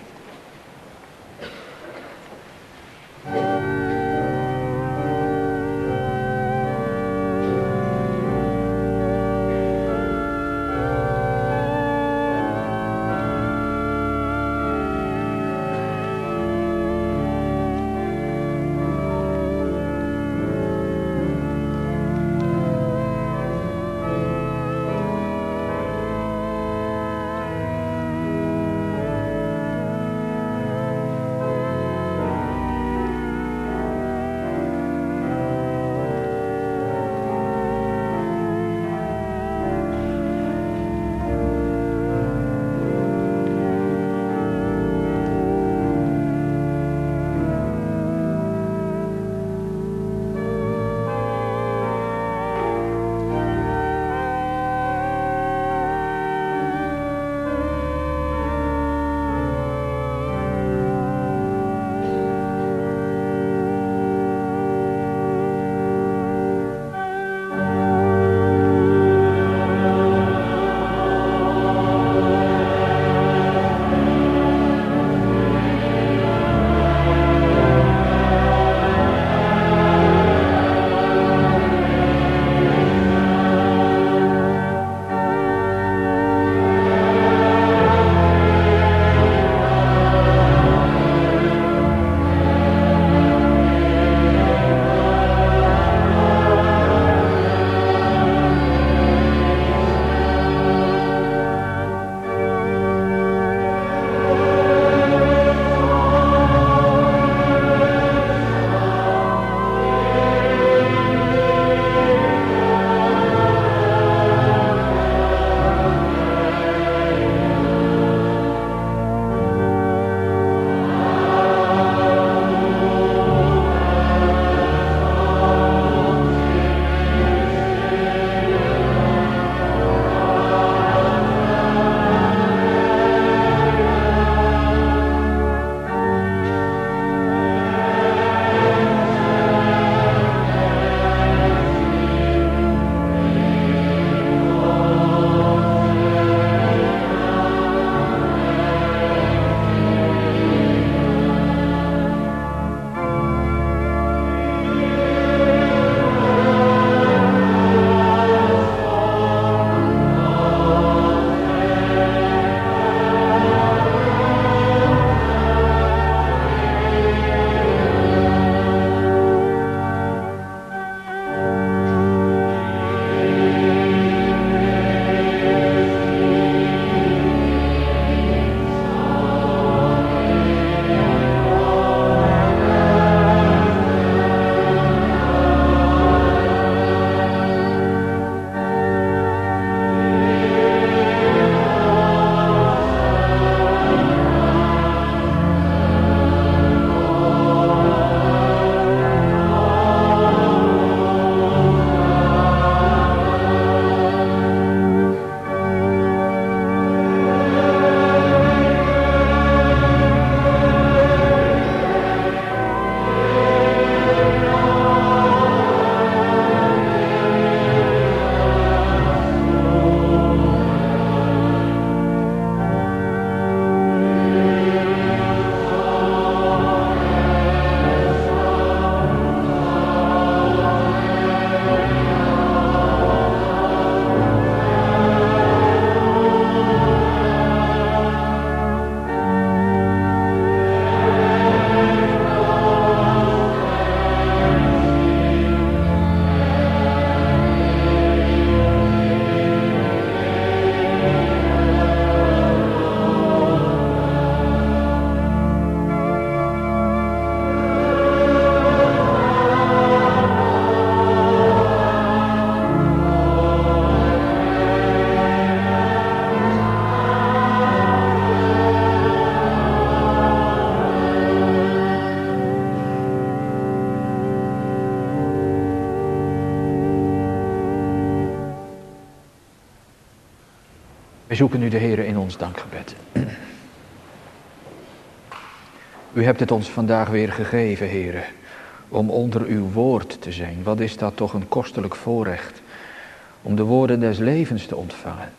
Wij zoeken u de Heere in ons dankgebed. U hebt het ons vandaag weer gegeven, Heere, om onder uw woord te zijn. Wat is dat toch een kostelijk voorrecht, om de woorden des levens te ontvangen.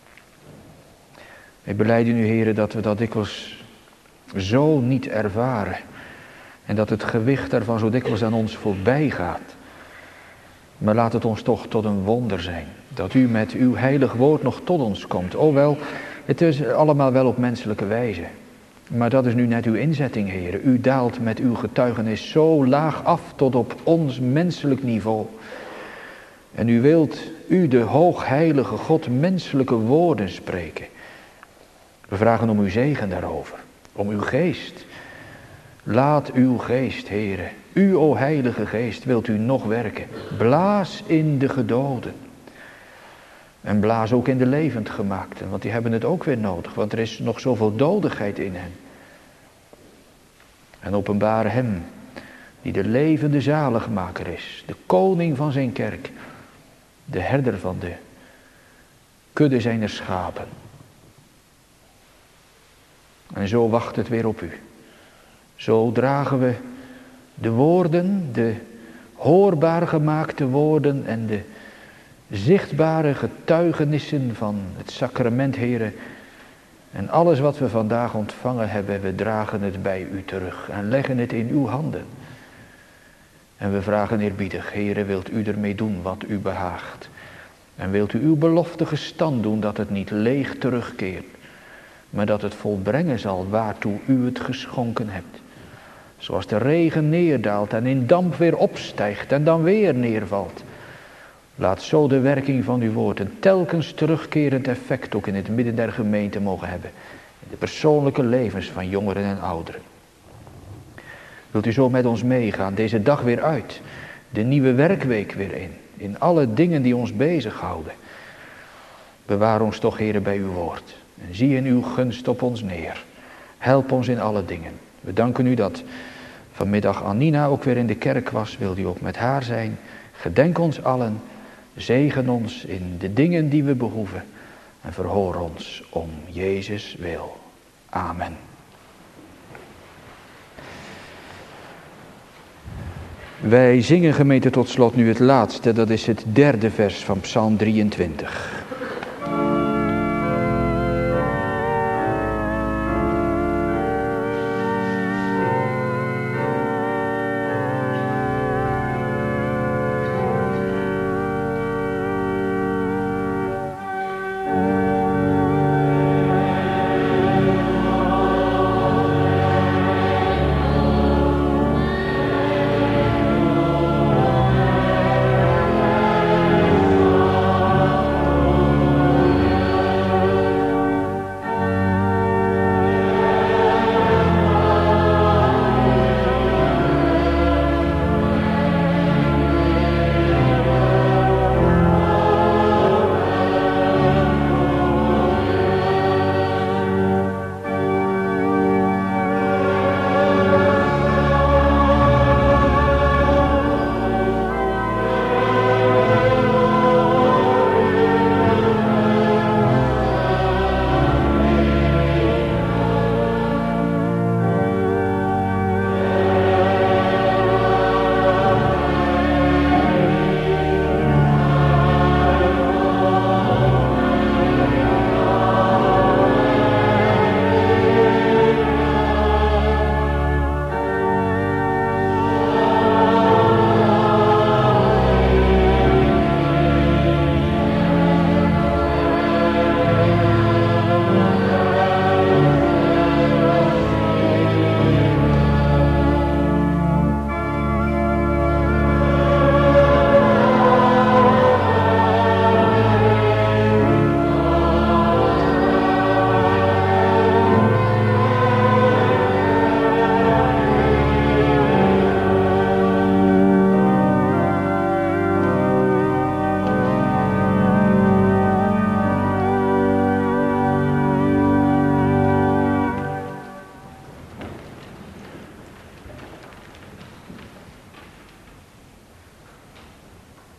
Wij belijden u, Heere, dat we dat dikwijls zo niet ervaren. En dat het gewicht daarvan zo dikwijls aan ons voorbij gaat. Maar laat het ons toch tot een wonder zijn. Dat u met uw heilig woord nog tot ons komt. O wel, het is allemaal wel op menselijke wijze. Maar dat is nu net uw inzetting, Heer. U daalt met uw getuigenis zo laag af tot op ons menselijk niveau. En u wilt, u de hoogheilige God, menselijke woorden spreken. We vragen om uw zegen daarover. Om uw geest. Laat uw geest, Heere, u, o heilige geest, wilt u nog werken. Blaas in de gedoden. En blaas ook in de levendgemaakten, want die hebben het ook weer nodig. Want er is nog zoveel dodigheid in hen. En openbaar hem, die de levende zaligmaker is. De koning van zijn kerk. De herder van de kudde zijner schapen. En zo wacht het weer op u. Zo dragen we de woorden, de hoorbaar gemaakte woorden en de zichtbare getuigenissen van het sacrament, Heere. En alles wat we vandaag ontvangen hebben, we dragen het bij u terug en leggen het in uw handen. En we vragen eerbiedig, Heere, wilt u ermee doen wat u behaagt? En wilt u uw belofte gestand doen dat het niet leeg terugkeert, maar dat het volbrengen zal waartoe u het geschonken hebt. Zoals de regen neerdaalt en in damp weer opstijgt en dan weer neervalt. Laat zo de werking van uw woord een telkens terugkerend effect ook in het midden der gemeente mogen hebben. In de persoonlijke levens van jongeren en ouderen. Wilt u zo met ons meegaan, deze dag weer uit. De nieuwe werkweek weer in. In alle dingen die ons bezighouden. Bewaar ons toch, Heere, bij uw woord. En zie in uw gunst op ons neer. Help ons in alle dingen. We danken u dat vanmiddag Anina ook weer in de kerk was. Wilt u ook met haar zijn. Gedenk ons allen. Zegen ons in de dingen die we behoeven. En verhoor ons om Jezus wil. Amen. Wij zingen, gemeente, tot slot nu het laatste. Dat is het 3e vers van Psalm 23.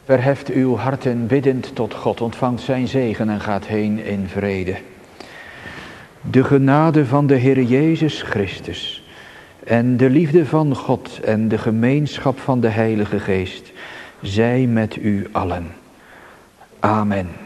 Verheft uw harten biddend tot God, ontvangt zijn zegen en gaat heen in vrede. De genade van de Heer Jezus Christus en de liefde van God en de gemeenschap van de Heilige Geest zij met u allen. Amen.